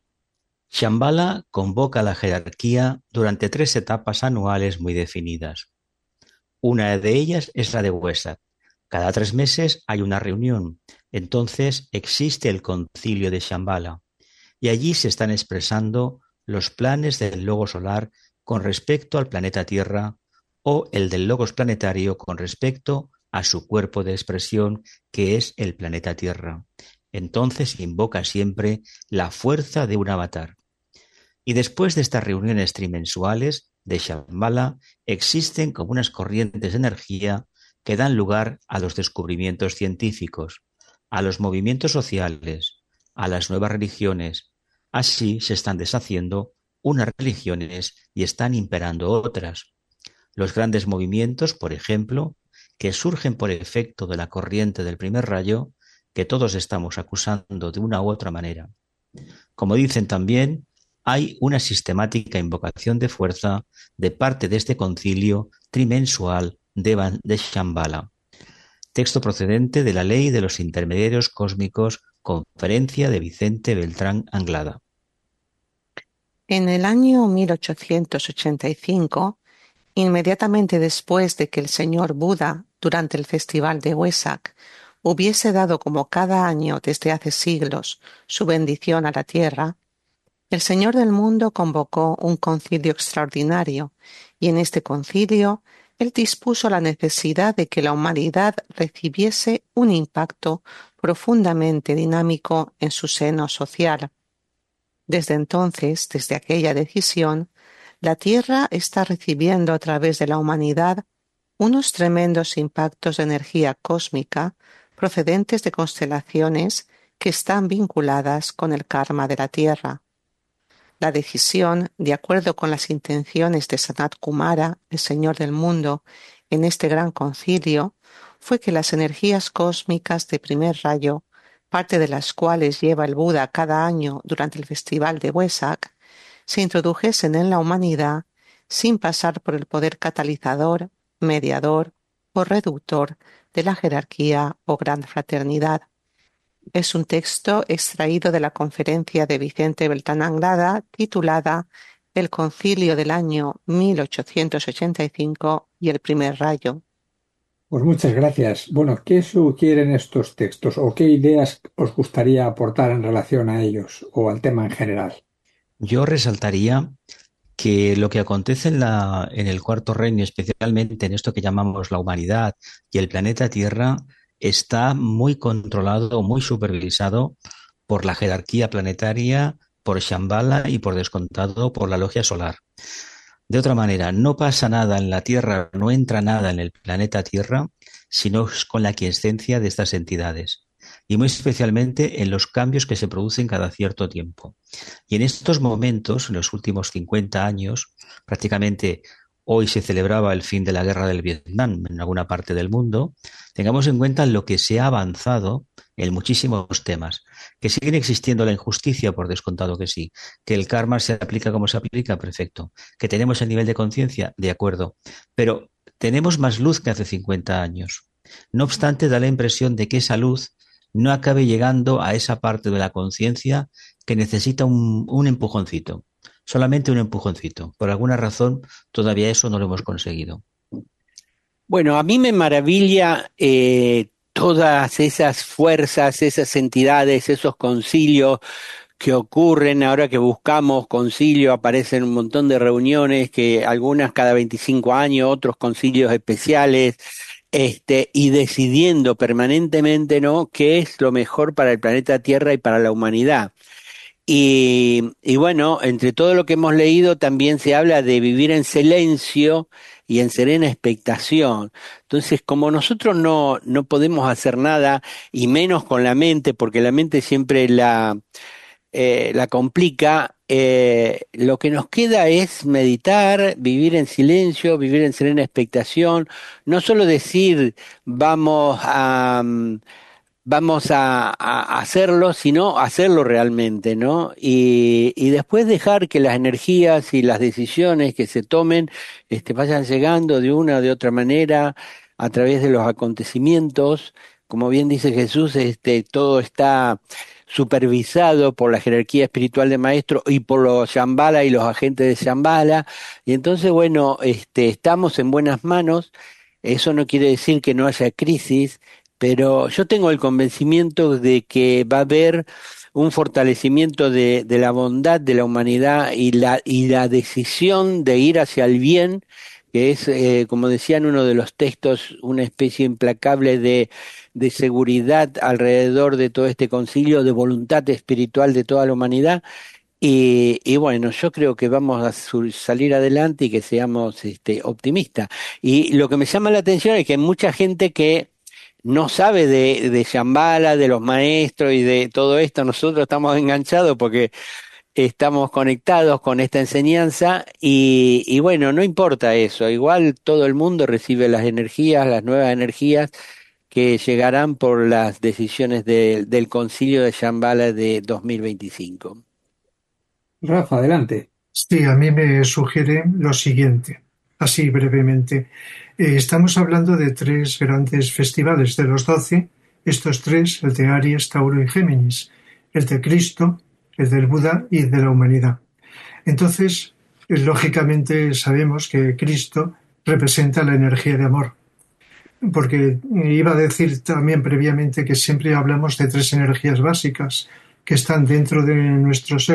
Shambhala convoca la jerarquía durante 3 etapas anuales muy definidas. Una de ellas es la de Wesak. Cada 3 meses hay una reunión. Entonces existe el concilio de Shambhala y allí se están expresando los planes del logos solar con respecto al planeta Tierra o el del logos planetario con respecto a su cuerpo de expresión, que es el planeta Tierra. Entonces invoca siempre la fuerza de un avatar. Y después de estas reuniones trimensuales de Shambhala existen como unas corrientes de energía que dan lugar a los descubrimientos científicos, a los movimientos sociales, a las nuevas religiones. Así se están deshaciendo unas religiones y están imperando otras. Los grandes movimientos, por ejemplo, que surgen por efecto de la corriente del primer rayo, que todos estamos acusando de una u otra manera. Como dicen también, hay una sistemática invocación de fuerza de parte de este concilio trimensual de Shambhala. Texto procedente de la Ley de los Intermediarios Cósmicos, conferencia de Vicente Beltrán Anglada. En el año 1885, inmediatamente después de que el señor Buda, durante el festival de Wesak, hubiese dado como cada año desde hace siglos su bendición a la tierra, El Señor del mundo convocó un concilio extraordinario y en este concilio Él dispuso la necesidad de que la humanidad recibiese un impacto profundamente dinámico en su seno social. Desde entonces, desde aquella decisión, la Tierra está recibiendo a través de la humanidad unos tremendos impactos de energía cósmica procedentes de constelaciones que están vinculadas con el karma de la Tierra. La decisión, de acuerdo con las intenciones de Sanat Kumara, el Señor del mundo, en este gran concilio, fue que las energías cósmicas de primer rayo, parte de las cuales lleva el Buda cada año durante el festival de Wesak, se introdujesen en la humanidad sin pasar por el poder catalizador, mediador o reductor de la jerarquía o gran fraternidad. Es un texto extraído de la conferencia de Vicente Beltrán Anglada titulada El Concilio del año 1885 y el primer rayo. Pues muchas gracias. Bueno, ¿qué sugieren estos textos o qué ideas os gustaría aportar en relación a ellos o al tema en general? Yo resaltaría que lo que acontece en el cuarto reino, especialmente en esto que llamamos la humanidad y el planeta Tierra, está muy controlado, muy supervisado por la jerarquía planetaria, por Shambhala y por descontado por la logia solar. De otra manera, no pasa nada en la Tierra, no entra nada en el planeta Tierra, sino con la aquiescencia de estas entidades, y muy especialmente en los cambios que se producen cada cierto tiempo. Y en estos momentos, en los últimos 50 años, prácticamente hoy se celebraba el fin de la guerra del Vietnam en alguna parte del mundo, tengamos en cuenta lo que se ha avanzado en muchísimos temas, que siguen existiendo la injusticia, por descontado que sí, que el karma se aplica como se aplica, perfecto, que tenemos el nivel de conciencia, de acuerdo, pero tenemos más luz que hace 50 años. No obstante, da la impresión de que esa luz no acabe llegando a esa parte de la conciencia que necesita un empujoncito, solamente un empujoncito. Por alguna razón, todavía eso no lo hemos conseguido. Bueno, a mí me maravilla todas esas fuerzas, esas entidades, esos concilios que ocurren ahora que buscamos concilio, aparecen un montón de reuniones, que algunas cada 25 años, otros concilios especiales, y decidiendo permanentemente, ¿no?, qué es lo mejor para el planeta Tierra y para la humanidad. Y bueno, entre todo lo que hemos leído también se habla de vivir en silencio y en serena expectación. Entonces, como nosotros no podemos hacer nada, y menos con la mente, porque la mente siempre la complica, lo que nos queda es meditar, vivir en silencio, vivir en serena expectación, no solo decir vamos a hacerlo, sino hacerlo realmente, ¿no? Y después dejar que las energías y las decisiones que se tomen vayan llegando de una o de otra manera a través de los acontecimientos. Como bien dice Jesús, todo está supervisado por la jerarquía espiritual de maestro y por los Shambhala y los agentes de Shambhala. Y entonces, bueno, estamos en buenas manos. Eso no quiere decir que no haya crisis, pero yo tengo el convencimiento de que va a haber un fortalecimiento de la bondad de la humanidad y la decisión de ir hacia el bien, que es, como decía en uno de los textos, una especie implacable de seguridad alrededor de todo este concilio, de voluntad espiritual de toda la humanidad. Y bueno, yo creo que vamos a salir adelante y que seamos optimistas. Y lo que me llama la atención es que hay mucha gente que no sabe de Shambhala, de los maestros y de todo esto. Nosotros estamos enganchados porque estamos conectados con esta enseñanza y bueno, no importa eso. Igual todo el mundo recibe las energías, las nuevas energías que llegarán por las decisiones del Concilio de Shambhala de 2025. Rafa, adelante. Sí, a mí me sugiere lo siguiente, así brevemente. Estamos hablando de 3 grandes festivales de los 12, estos 3, el de Aries, Tauro y Géminis, el de Cristo, el del Buda y el de la humanidad. Entonces, lógicamente sabemos que Cristo representa la energía de amor, porque iba a decir también previamente que siempre hablamos de 3 energías básicas que están dentro de nuestro ser,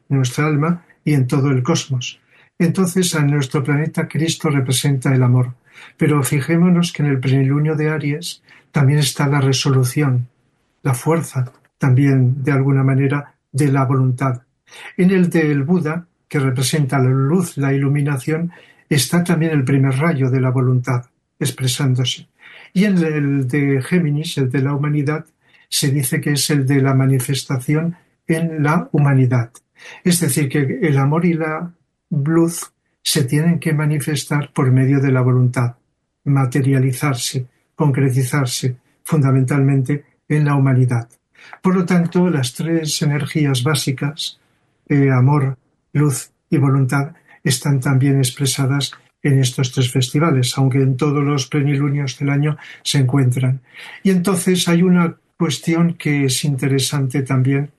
nuestra alma y en todo el cosmos. Entonces, a nuestro planeta Cristo representa el amor. Pero fijémonos que en el plenilunio de Aries también está la resolución, la fuerza también, de alguna manera, de la voluntad. En el del Buda, que representa la luz, la iluminación, está también el primer rayo de la voluntad expresándose. Y en el de Géminis, el de la humanidad, se dice que es el de la manifestación en la humanidad. Es decir, que el amor y la luz se tienen que manifestar por medio de la voluntad, materializarse, concretizarse, fundamentalmente en la humanidad. Por lo tanto, las tres energías básicas, amor, luz y voluntad, están también expresadas en estos tres festivales, aunque en todos los plenilunios del año se encuentran. Y entonces hay una cuestión que es interesante también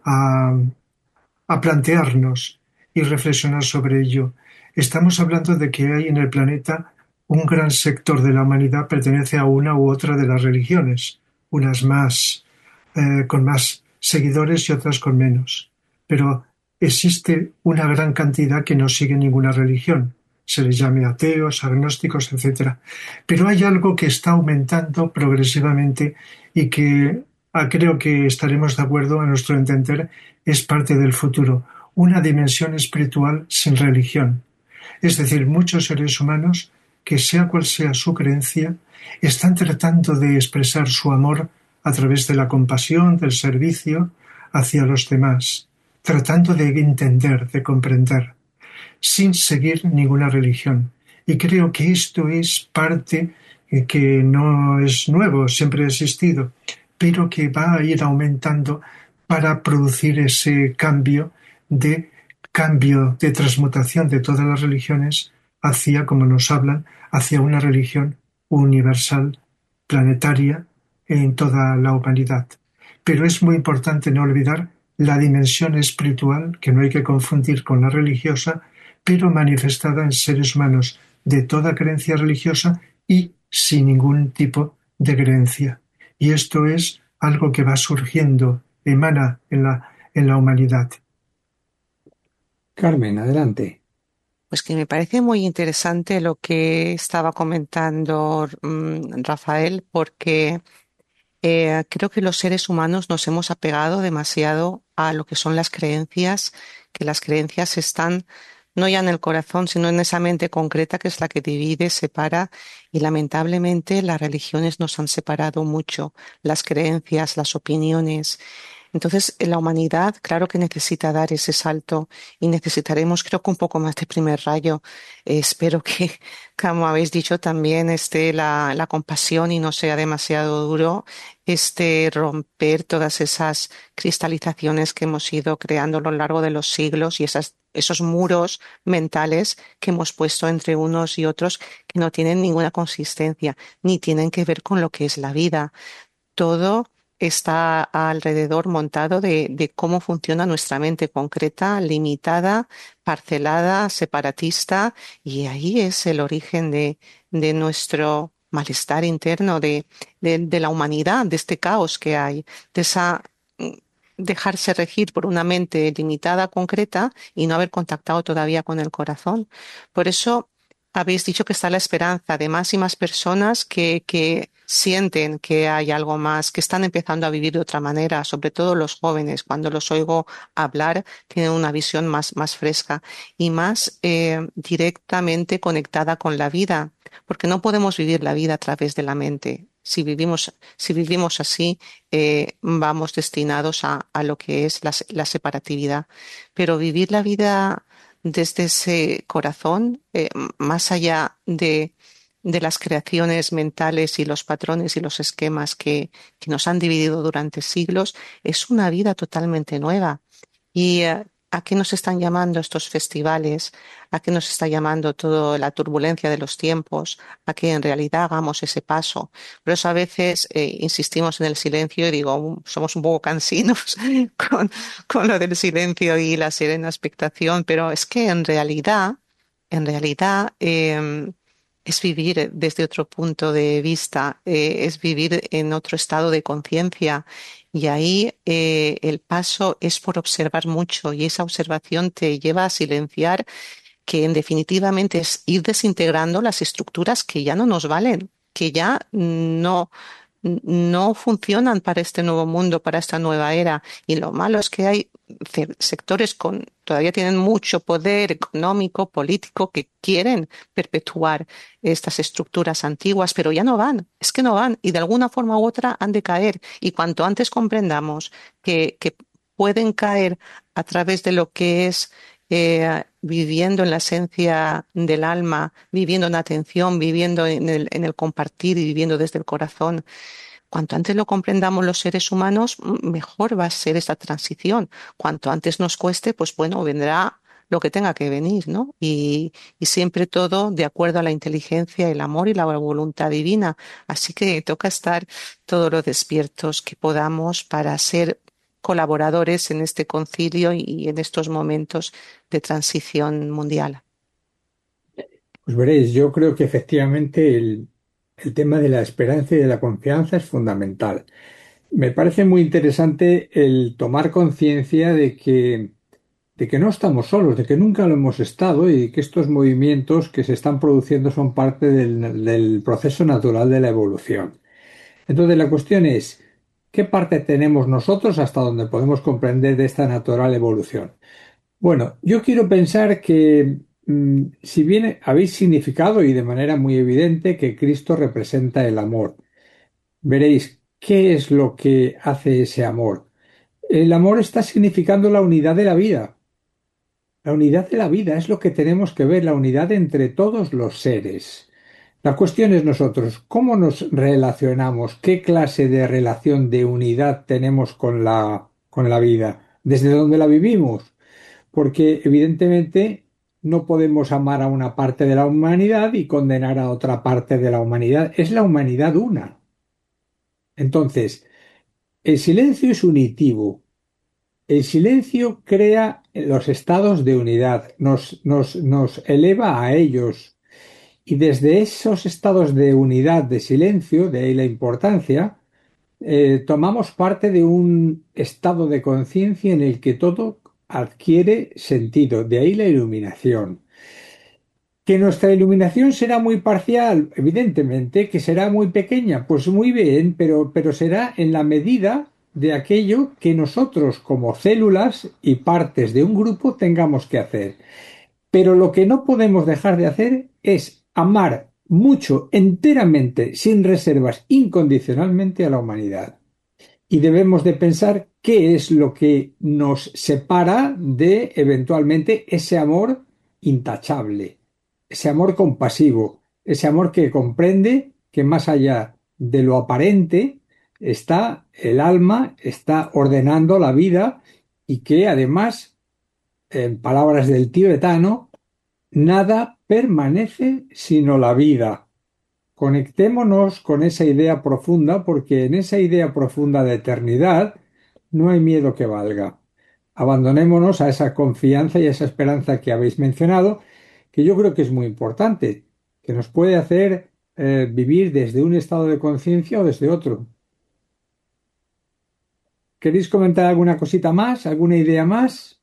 a plantearnos y reflexionar sobre ello. Estamos hablando de que hay en el planeta un gran sector de la humanidad pertenece a una u otra de las religiones, unas más con más seguidores y otras con menos. Pero existe una gran cantidad que no sigue ninguna religión, se les llame ateos, agnósticos, etc. Pero hay algo que está aumentando progresivamente y que creo que estaremos de acuerdo a nuestro entender es parte del futuro, una dimensión espiritual sin religión. Es decir, muchos seres humanos, que sea cual sea su creencia, están tratando de expresar su amor a través de la compasión, del servicio hacia los demás, tratando de entender, de comprender, sin seguir ninguna religión. Y creo que esto es parte que no es nuevo, siempre ha existido, pero que va a ir aumentando para producir ese cambio de transmutación de todas las religiones hacia, como nos hablan, hacia una religión universal, planetaria, en toda la humanidad. Pero es muy importante no olvidar la dimensión espiritual, que no hay que confundir con la religiosa, pero manifestada en seres humanos de toda creencia religiosa y sin ningún tipo de creencia. Y esto es algo que va surgiendo, emana en la humanidad. Carmen, adelante. Pues que me parece muy interesante lo que estaba comentando Rafael, porque creo que los seres humanos nos hemos apegado demasiado a lo que son las creencias, que las creencias están no ya en el corazón, sino en esa mente concreta que es la que divide, separa, y lamentablemente las religiones nos han separado mucho, las creencias, las opiniones. Entonces, la humanidad, claro que necesita dar ese salto y necesitaremos, creo que un poco más de primer rayo. Espero que, como habéis dicho, también esté la compasión y no sea demasiado duro, romper todas esas cristalizaciones que hemos ido creando a lo largo de los siglos y esos muros mentales que hemos puesto entre unos y otros que no tienen ninguna consistencia, ni tienen que ver con lo que es la vida. Todo está alrededor montado de cómo funciona nuestra mente concreta, limitada, parcelada, separatista, y ahí es el origen de nuestro malestar interno, de la humanidad, de este caos que hay, de esa dejarse regir por una mente limitada, concreta, y no haber contactado todavía con el corazón. Por eso habéis dicho que está la esperanza de más y más personas que sienten que hay algo más, que están empezando a vivir de otra manera, sobre todo los jóvenes. Cuando los oigo hablar, tienen una visión más fresca y más directamente conectada con la vida, porque no podemos vivir la vida a través de la mente. Si vivimos así, vamos destinados a lo que es la separatividad. Pero vivir la vida desde ese corazón, más allá de las creaciones mentales y los patrones y los esquemas que nos han dividido durante siglos, es una vida totalmente nueva. Y ¿a qué nos están llamando estos festivales? ¿A qué nos está llamando toda la turbulencia de los tiempos? A que en realidad hagamos ese paso. Por eso a veces insistimos en el silencio y digo, somos un poco cansinos con lo del silencio y la serena expectación, pero es que en realidad es vivir desde otro punto de vista, es vivir en otro estado de conciencia. Y ahí el paso es por observar mucho y esa observación te lleva a silenciar, que en definitivamente es ir desintegrando las estructuras que ya no nos valen, que ya no funcionan para este nuevo mundo, para esta nueva era. Y lo malo es que hay sectores todavía tienen mucho poder económico, político, que quieren perpetuar estas estructuras antiguas, pero ya no van, es que no van y de alguna forma u otra han de caer. Y cuanto antes comprendamos que pueden caer a través de lo que es viviendo en la esencia del alma, viviendo en atención, viviendo en el compartir y viviendo desde el corazón. Cuanto antes lo comprendamos los seres humanos, mejor va a ser esta transición. Cuanto antes nos cueste, pues bueno, vendrá lo que tenga que venir, ¿no? Y siempre todo de acuerdo a la inteligencia, el amor y la voluntad divina. Así que toca estar todos los despiertos que podamos para ser colaboradores en este concilio y en estos momentos de transición mundial. Pues veréis, yo creo que efectivamente el tema de la esperanza y de la confianza es fundamental. Me parece muy interesante el tomar conciencia de que no estamos solos, de que nunca lo hemos estado y que estos movimientos que se están produciendo son parte del proceso natural de la evolución. Entonces la cuestión es, ¿qué parte tenemos nosotros hasta donde podemos comprender de esta natural evolución? Bueno, yo quiero pensar que si bien habéis significado y de manera muy evidente que Cristo representa el amor, veréis qué es lo que hace ese amor. El amor está significando la unidad de la vida. La unidad de la vida es lo que tenemos que ver, la unidad entre todos los seres. La cuestión es nosotros, ¿cómo nos relacionamos? ¿Qué clase de relación de unidad tenemos con la vida? ¿Desde dónde la vivimos? Porque evidentemente no podemos amar a una parte de la humanidad y condenar a otra parte de la humanidad. Es la humanidad una. Entonces, el silencio es unitivo. El silencio crea los estados de unidad, nos eleva a ellos. Y desde esos estados de unidad, de silencio, de ahí la importancia, tomamos parte de un estado de conciencia en el que todo adquiere sentido, de ahí la iluminación. Que nuestra iluminación será muy parcial, evidentemente, que será muy pequeña, pues muy bien, pero será en la medida de aquello que nosotros como células y partes de un grupo tengamos que hacer. Pero lo que no podemos dejar de hacer es amar mucho, enteramente, sin reservas, incondicionalmente a la humanidad. Y debemos de pensar qué es lo que nos separa de eventualmente ese amor intachable, ese amor compasivo, ese amor que comprende que más allá de lo aparente está el alma, está ordenando la vida y que además, en palabras del tibetano, nada permanece sino la vida. Conectémonos con esa idea profunda porque en esa idea profunda de eternidad no hay miedo que valga. Abandonémonos a esa confianza y a esa esperanza que habéis mencionado, que yo creo que es muy importante, que nos puede hacer vivir desde un estado de conciencia o desde otro. ¿Queréis comentar alguna cosita más, alguna idea más?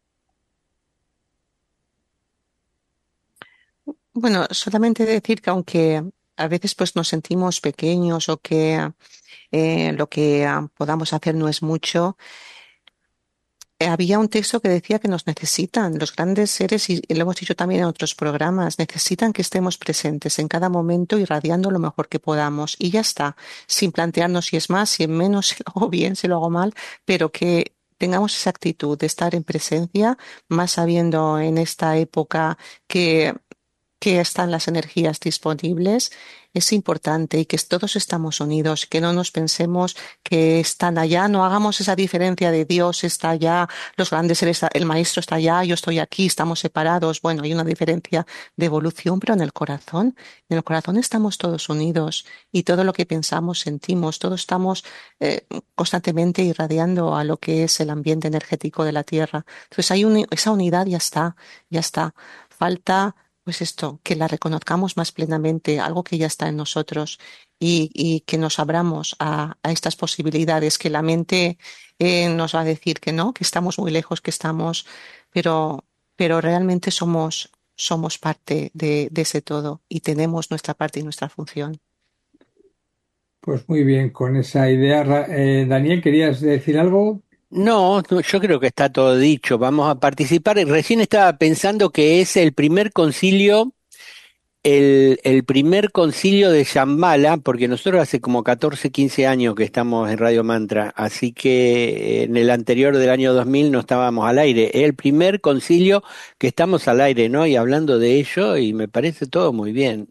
Bueno, solamente decir que aunque a veces pues nos sentimos pequeños o que lo que podamos hacer no es mucho, había un texto que decía que nos necesitan, los grandes seres, y lo hemos dicho también en otros programas, necesitan que estemos presentes en cada momento, irradiando lo mejor que podamos. Y ya está, sin plantearnos si es más, si es menos, si lo hago bien, si lo hago mal, pero que tengamos esa actitud de estar en presencia, más sabiendo en esta época que están las energías disponibles, es importante y que todos estamos unidos, que no nos pensemos que están allá, no hagamos esa diferencia de Dios está allá, los grandes seres, el maestro está allá, yo estoy aquí, estamos separados. Bueno, hay una diferencia de evolución, pero en el corazón estamos todos unidos y todo lo que pensamos, sentimos, todos estamos constantemente irradiando a lo que es el ambiente energético de la Tierra. Entonces esa unidad ya está, ya está. Falta pues esto, que la reconozcamos más plenamente, algo que ya está en nosotros y que nos abramos a estas posibilidades, que la mente nos va a decir que no, que estamos muy lejos, pero, pero realmente somos parte de ese todo y tenemos nuestra parte y nuestra función. Pues muy bien, con esa idea, Daniel, ¿querías decir algo? No, yo creo que está todo dicho. Vamos a participar. Recién estaba pensando que es el primer concilio, el primer concilio de Shambhala, porque nosotros hace como 14, 15 años que estamos en Radio Mantra, así que en el anterior del año 2000 no estábamos al aire. Es el primer concilio que estamos al aire, ¿no? Y hablando de ello, y me parece todo muy bien.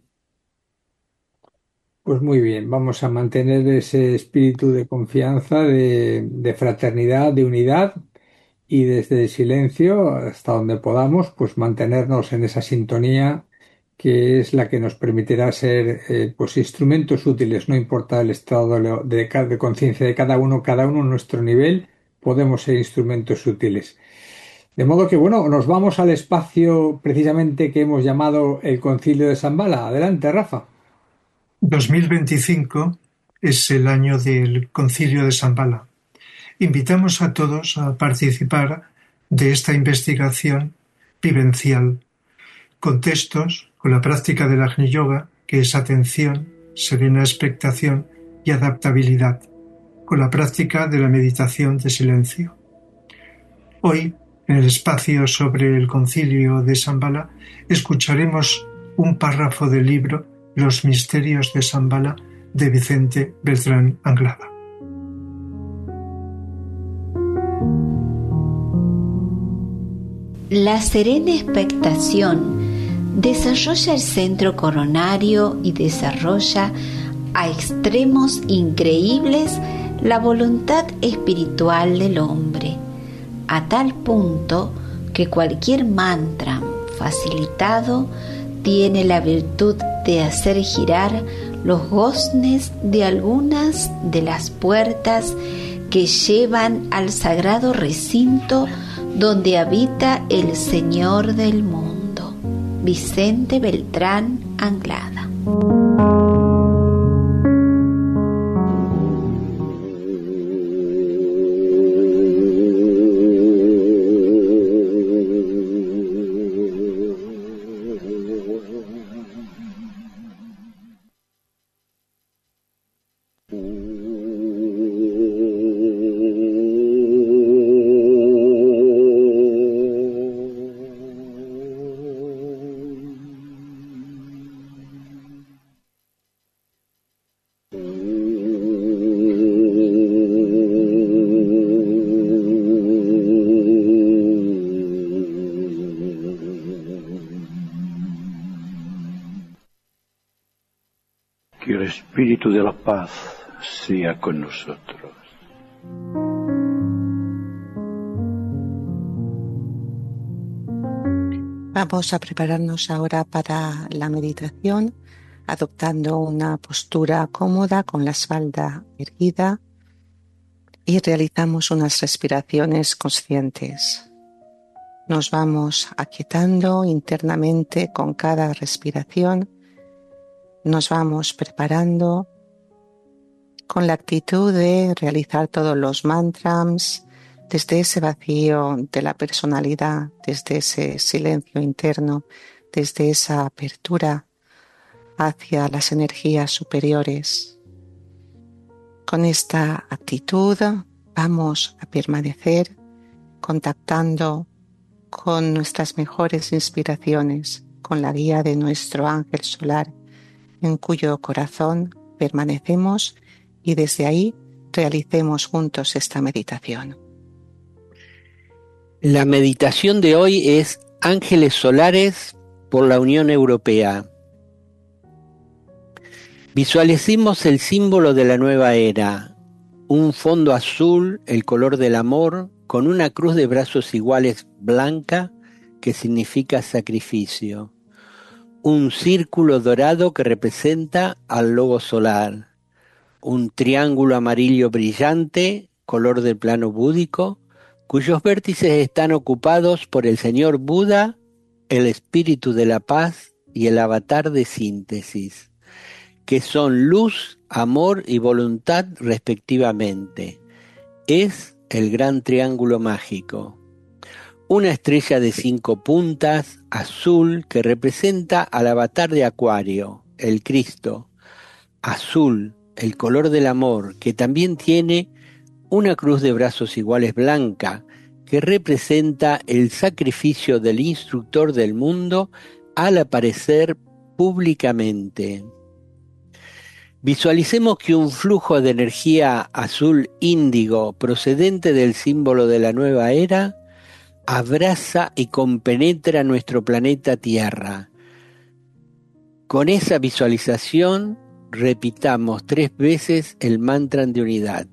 Pues muy bien, vamos a mantener ese espíritu de confianza, de fraternidad, de unidad y desde el silencio hasta donde podamos, pues mantenernos en esa sintonía que es la que nos permitirá ser pues instrumentos útiles, no importa el estado de conciencia de cada uno a nuestro nivel, podemos ser instrumentos útiles. De modo que, bueno, nos vamos al espacio precisamente que hemos llamado el Concilio de Shambhala. Adelante, Rafa. 2025 es el año del Concilio de Shambhala. Invitamos a todos a participar de esta investigación vivencial, con textos, con la práctica del Agni Yoga, que es atención, serena expectación y adaptabilidad, con la práctica de la meditación de silencio. Hoy, en el espacio sobre el Concilio de Shambhala, escucharemos un párrafo del libro Los misterios de Shambhala de Vicente Beltrán Anglada. La serena expectación desarrolla el centro coronario y desarrolla a extremos increíbles la voluntad espiritual del hombre, a tal punto que cualquier mantra facilitado tiene la virtud de hacer girar los goznes de algunas de las puertas que llevan al sagrado recinto donde habita el Señor del mundo. Vicente Beltrán Anglada. Que el Espíritu de la paz sea con nosotros. Vamos a prepararnos ahora para la meditación, adoptando una postura cómoda con la espalda erguida y realizamos unas respiraciones conscientes. Nos vamos aquietando internamente con cada respiración. Nos vamos preparando con la actitud de realizar todos los mantras desde ese vacío de la personalidad, desde ese silencio interno, desde esa apertura hacia las energías superiores. Con esta actitud vamos a permanecer contactando con nuestras mejores inspiraciones, con la guía de nuestro ángel solar, en cuyo corazón permanecemos y desde ahí realicemos juntos esta meditación. La meditación de hoy es Ángeles Solares por la Unión Europea. Visualicemos el símbolo de la nueva era, un fondo azul, el color del amor, con una cruz de brazos iguales blanca que significa sacrificio. Un círculo dorado que representa al logo solar, un triángulo amarillo brillante, color del plano búdico, cuyos vértices están ocupados por el señor Buda el espíritu de la paz y el avatar de síntesis, que son luz, amor y voluntad respectivamente. Es el gran triángulo mágico. Una estrella de 5 puntas, azul, que representa al avatar de Acuario, el Cristo. Azul, el color del amor, que también tiene una cruz de brazos iguales blanca, que representa el sacrificio del instructor del mundo al aparecer públicamente. Visualicemos que un flujo de energía azul índigo procedente del símbolo de la nueva era abraza y compenetra nuestro planeta Tierra. Con esa visualización, repitamos 3 veces el mantra de unidad.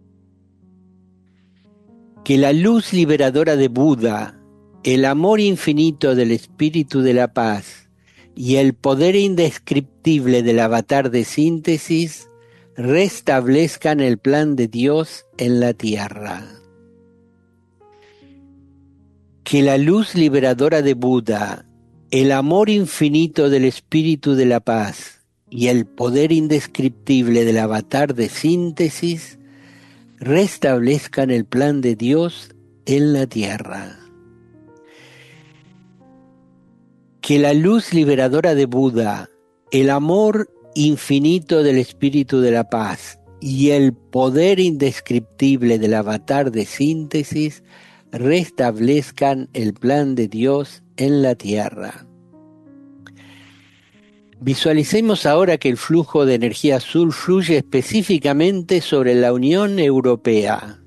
Que la luz liberadora de Buda, el amor infinito del espíritu de la paz y el poder indescriptible del avatar de síntesis restablezcan el plan de Dios en la tierra. Que la luz liberadora de Buda, el amor infinito del espíritu de la paz y el poder indescriptible del avatar de síntesis restablezcan el plan de Dios en la tierra. Que la luz liberadora de Buda, el amor infinito del espíritu de la paz y el poder indescriptible del avatar de síntesis restablezcan el plan de Dios en la tierra. Visualicemos ahora que el flujo de energía azul fluye específicamente sobre la Unión Europea.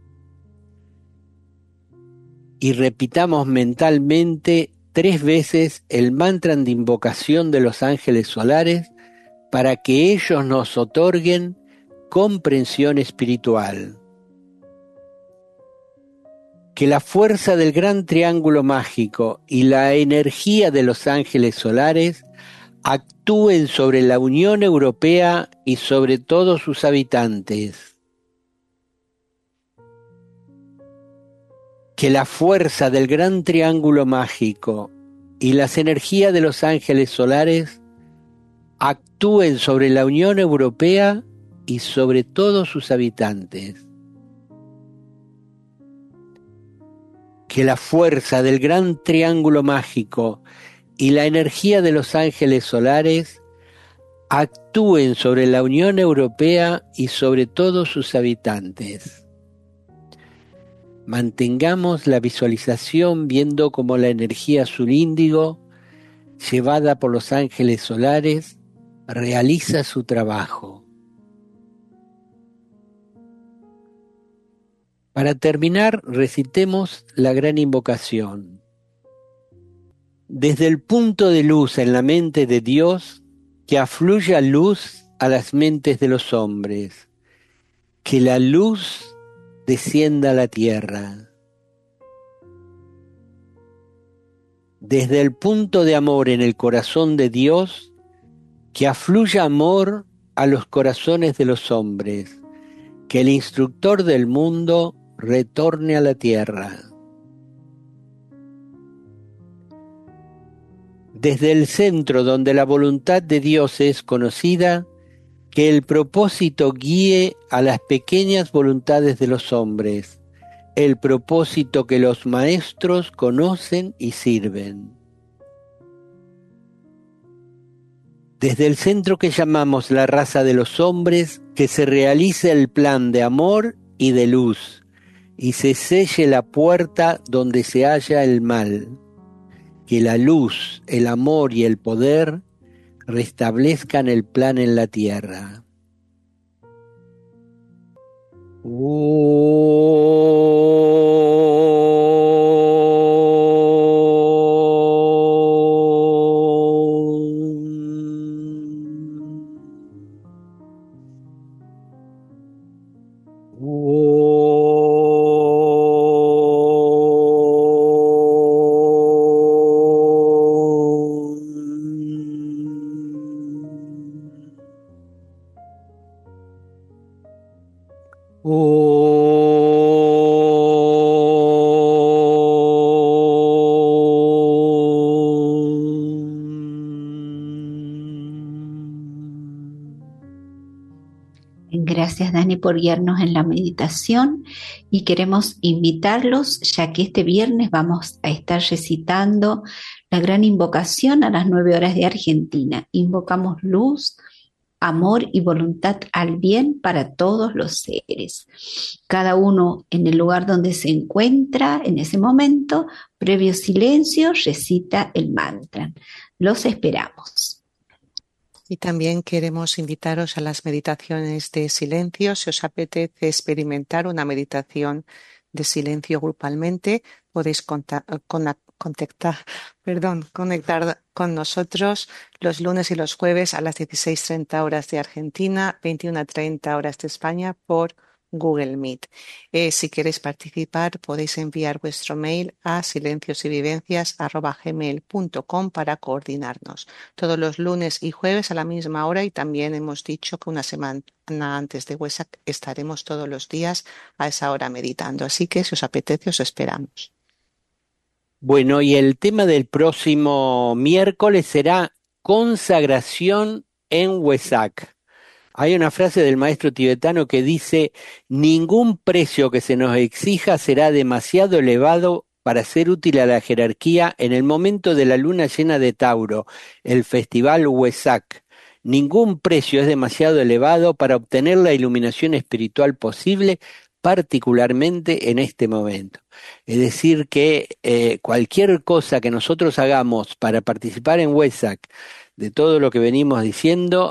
Y repitamos mentalmente 3 veces el mantra de invocación de los ángeles solares para que ellos nos otorguen comprensión espiritual. Que la fuerza del gran triángulo mágico y la energía de los ángeles solares actúen sobre la Unión Europea y sobre todos sus habitantes. Que la fuerza del gran triángulo mágico y las energías de los ángeles solares actúen sobre la Unión Europea y sobre todos sus habitantes. Que la fuerza del gran triángulo mágico y la energía de los ángeles solares actúen sobre la Unión Europea y sobre todos sus habitantes. Mantengamos la visualización viendo cómo la energía azul índigo, llevada por los ángeles solares, realiza su trabajo. Para terminar, recitemos la gran invocación. Desde el punto de luz en la mente de Dios, que afluya luz a las mentes de los hombres, que la luz descienda a la tierra. Desde el punto de amor en el corazón de Dios, que afluya amor a los corazones de los hombres, que el instructor del mundo retorne a la tierra. Desde el centro donde la voluntad de Dios es conocida, que el propósito guíe a las pequeñas voluntades de los hombres, el propósito que los maestros conocen y sirven. Desde el centro que llamamos la raza de los hombres, que se realice el plan de amor y de luz, y se selle la puerta donde se halla el mal. Que la luz, el amor y el poder restablezcan el plan en la tierra. gracias, Dani, por guiarnos en la meditación, y queremos invitarlos, ya que este viernes vamos a estar recitando la gran invocación a las 9 horas de Argentina. Invocamos luz, amor y voluntad al bien para todos los seres. Cada uno en el lugar donde se encuentra en ese momento, previo silencio, recita el mantra. Los esperamos. Y también queremos invitaros a las meditaciones de silencio. Si os apetece experimentar una meditación de silencio grupalmente, podéis conectar con nosotros los lunes y los jueves a las 16:30 horas de Argentina, 21:30 horas de España por Google Meet. Si queréis participar, podéis enviar vuestro mail a silenciosyvivencias@gmail.com para coordinarnos. Todos los lunes y jueves a la misma hora, y también hemos dicho que una semana antes de Wesak estaremos todos los días a esa hora meditando. Así que si os apetece, os esperamos. Bueno, y el tema del próximo miércoles será consagración en Wesak. Hay una frase del maestro tibetano que dice: ningún precio que se nos exija será demasiado elevado para ser útil a la jerarquía en el momento de la luna llena de Tauro, el festival Wesak. Ningún precio es demasiado elevado para obtener la iluminación espiritual posible, particularmente en este momento. Es decir, que cualquier cosa que nosotros hagamos para participar en Wesak, de todo lo que venimos diciendo,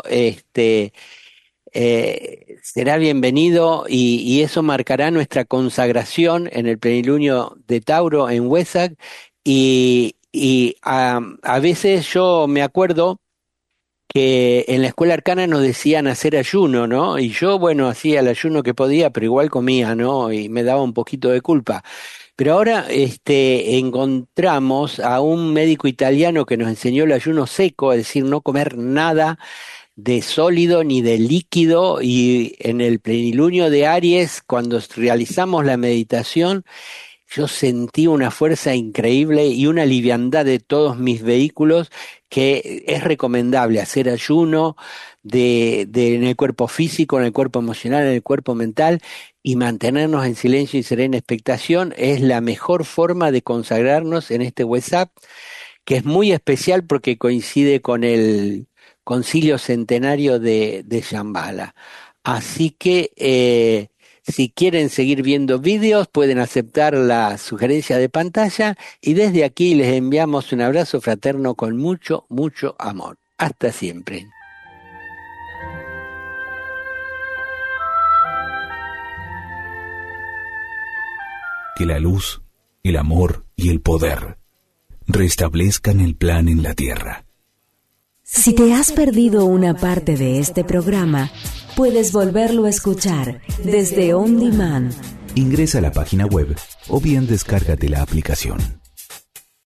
será bienvenido, y eso marcará nuestra consagración en el plenilunio de Tauro en Wesak. Y a veces yo me acuerdo que en la escuela arcana nos decían hacer ayuno, ¿no? Y yo, bueno, hacía el ayuno que podía, pero igual comía, ¿no? Y me daba un poquito de culpa. Pero ahora encontramos a un médico italiano que nos enseñó el ayuno seco, es decir, no comer nada de sólido ni de líquido, y en el plenilunio de Aries, cuando realizamos la meditación, yo sentí una fuerza increíble y una liviandad de todos mis vehículos, que es recomendable hacer ayuno en el cuerpo físico, en el cuerpo emocional, en el cuerpo mental, y mantenernos en silencio y serena expectación. Es la mejor forma de consagrarnos en este Wesak, que es muy especial porque coincide con el Concilio Centenario de Shambhala. Así que si quieren seguir viendo vídeos, pueden aceptar la sugerencia de pantalla, y desde aquí les enviamos un abrazo fraterno con mucho, mucho amor. Hasta siempre. Que la luz, el amor y el poder restablezcan el plan en la tierra. Si te has perdido una parte de este programa, puedes volverlo a escuchar desde On Demand. Ingresa a la página web o bien descárgate la aplicación.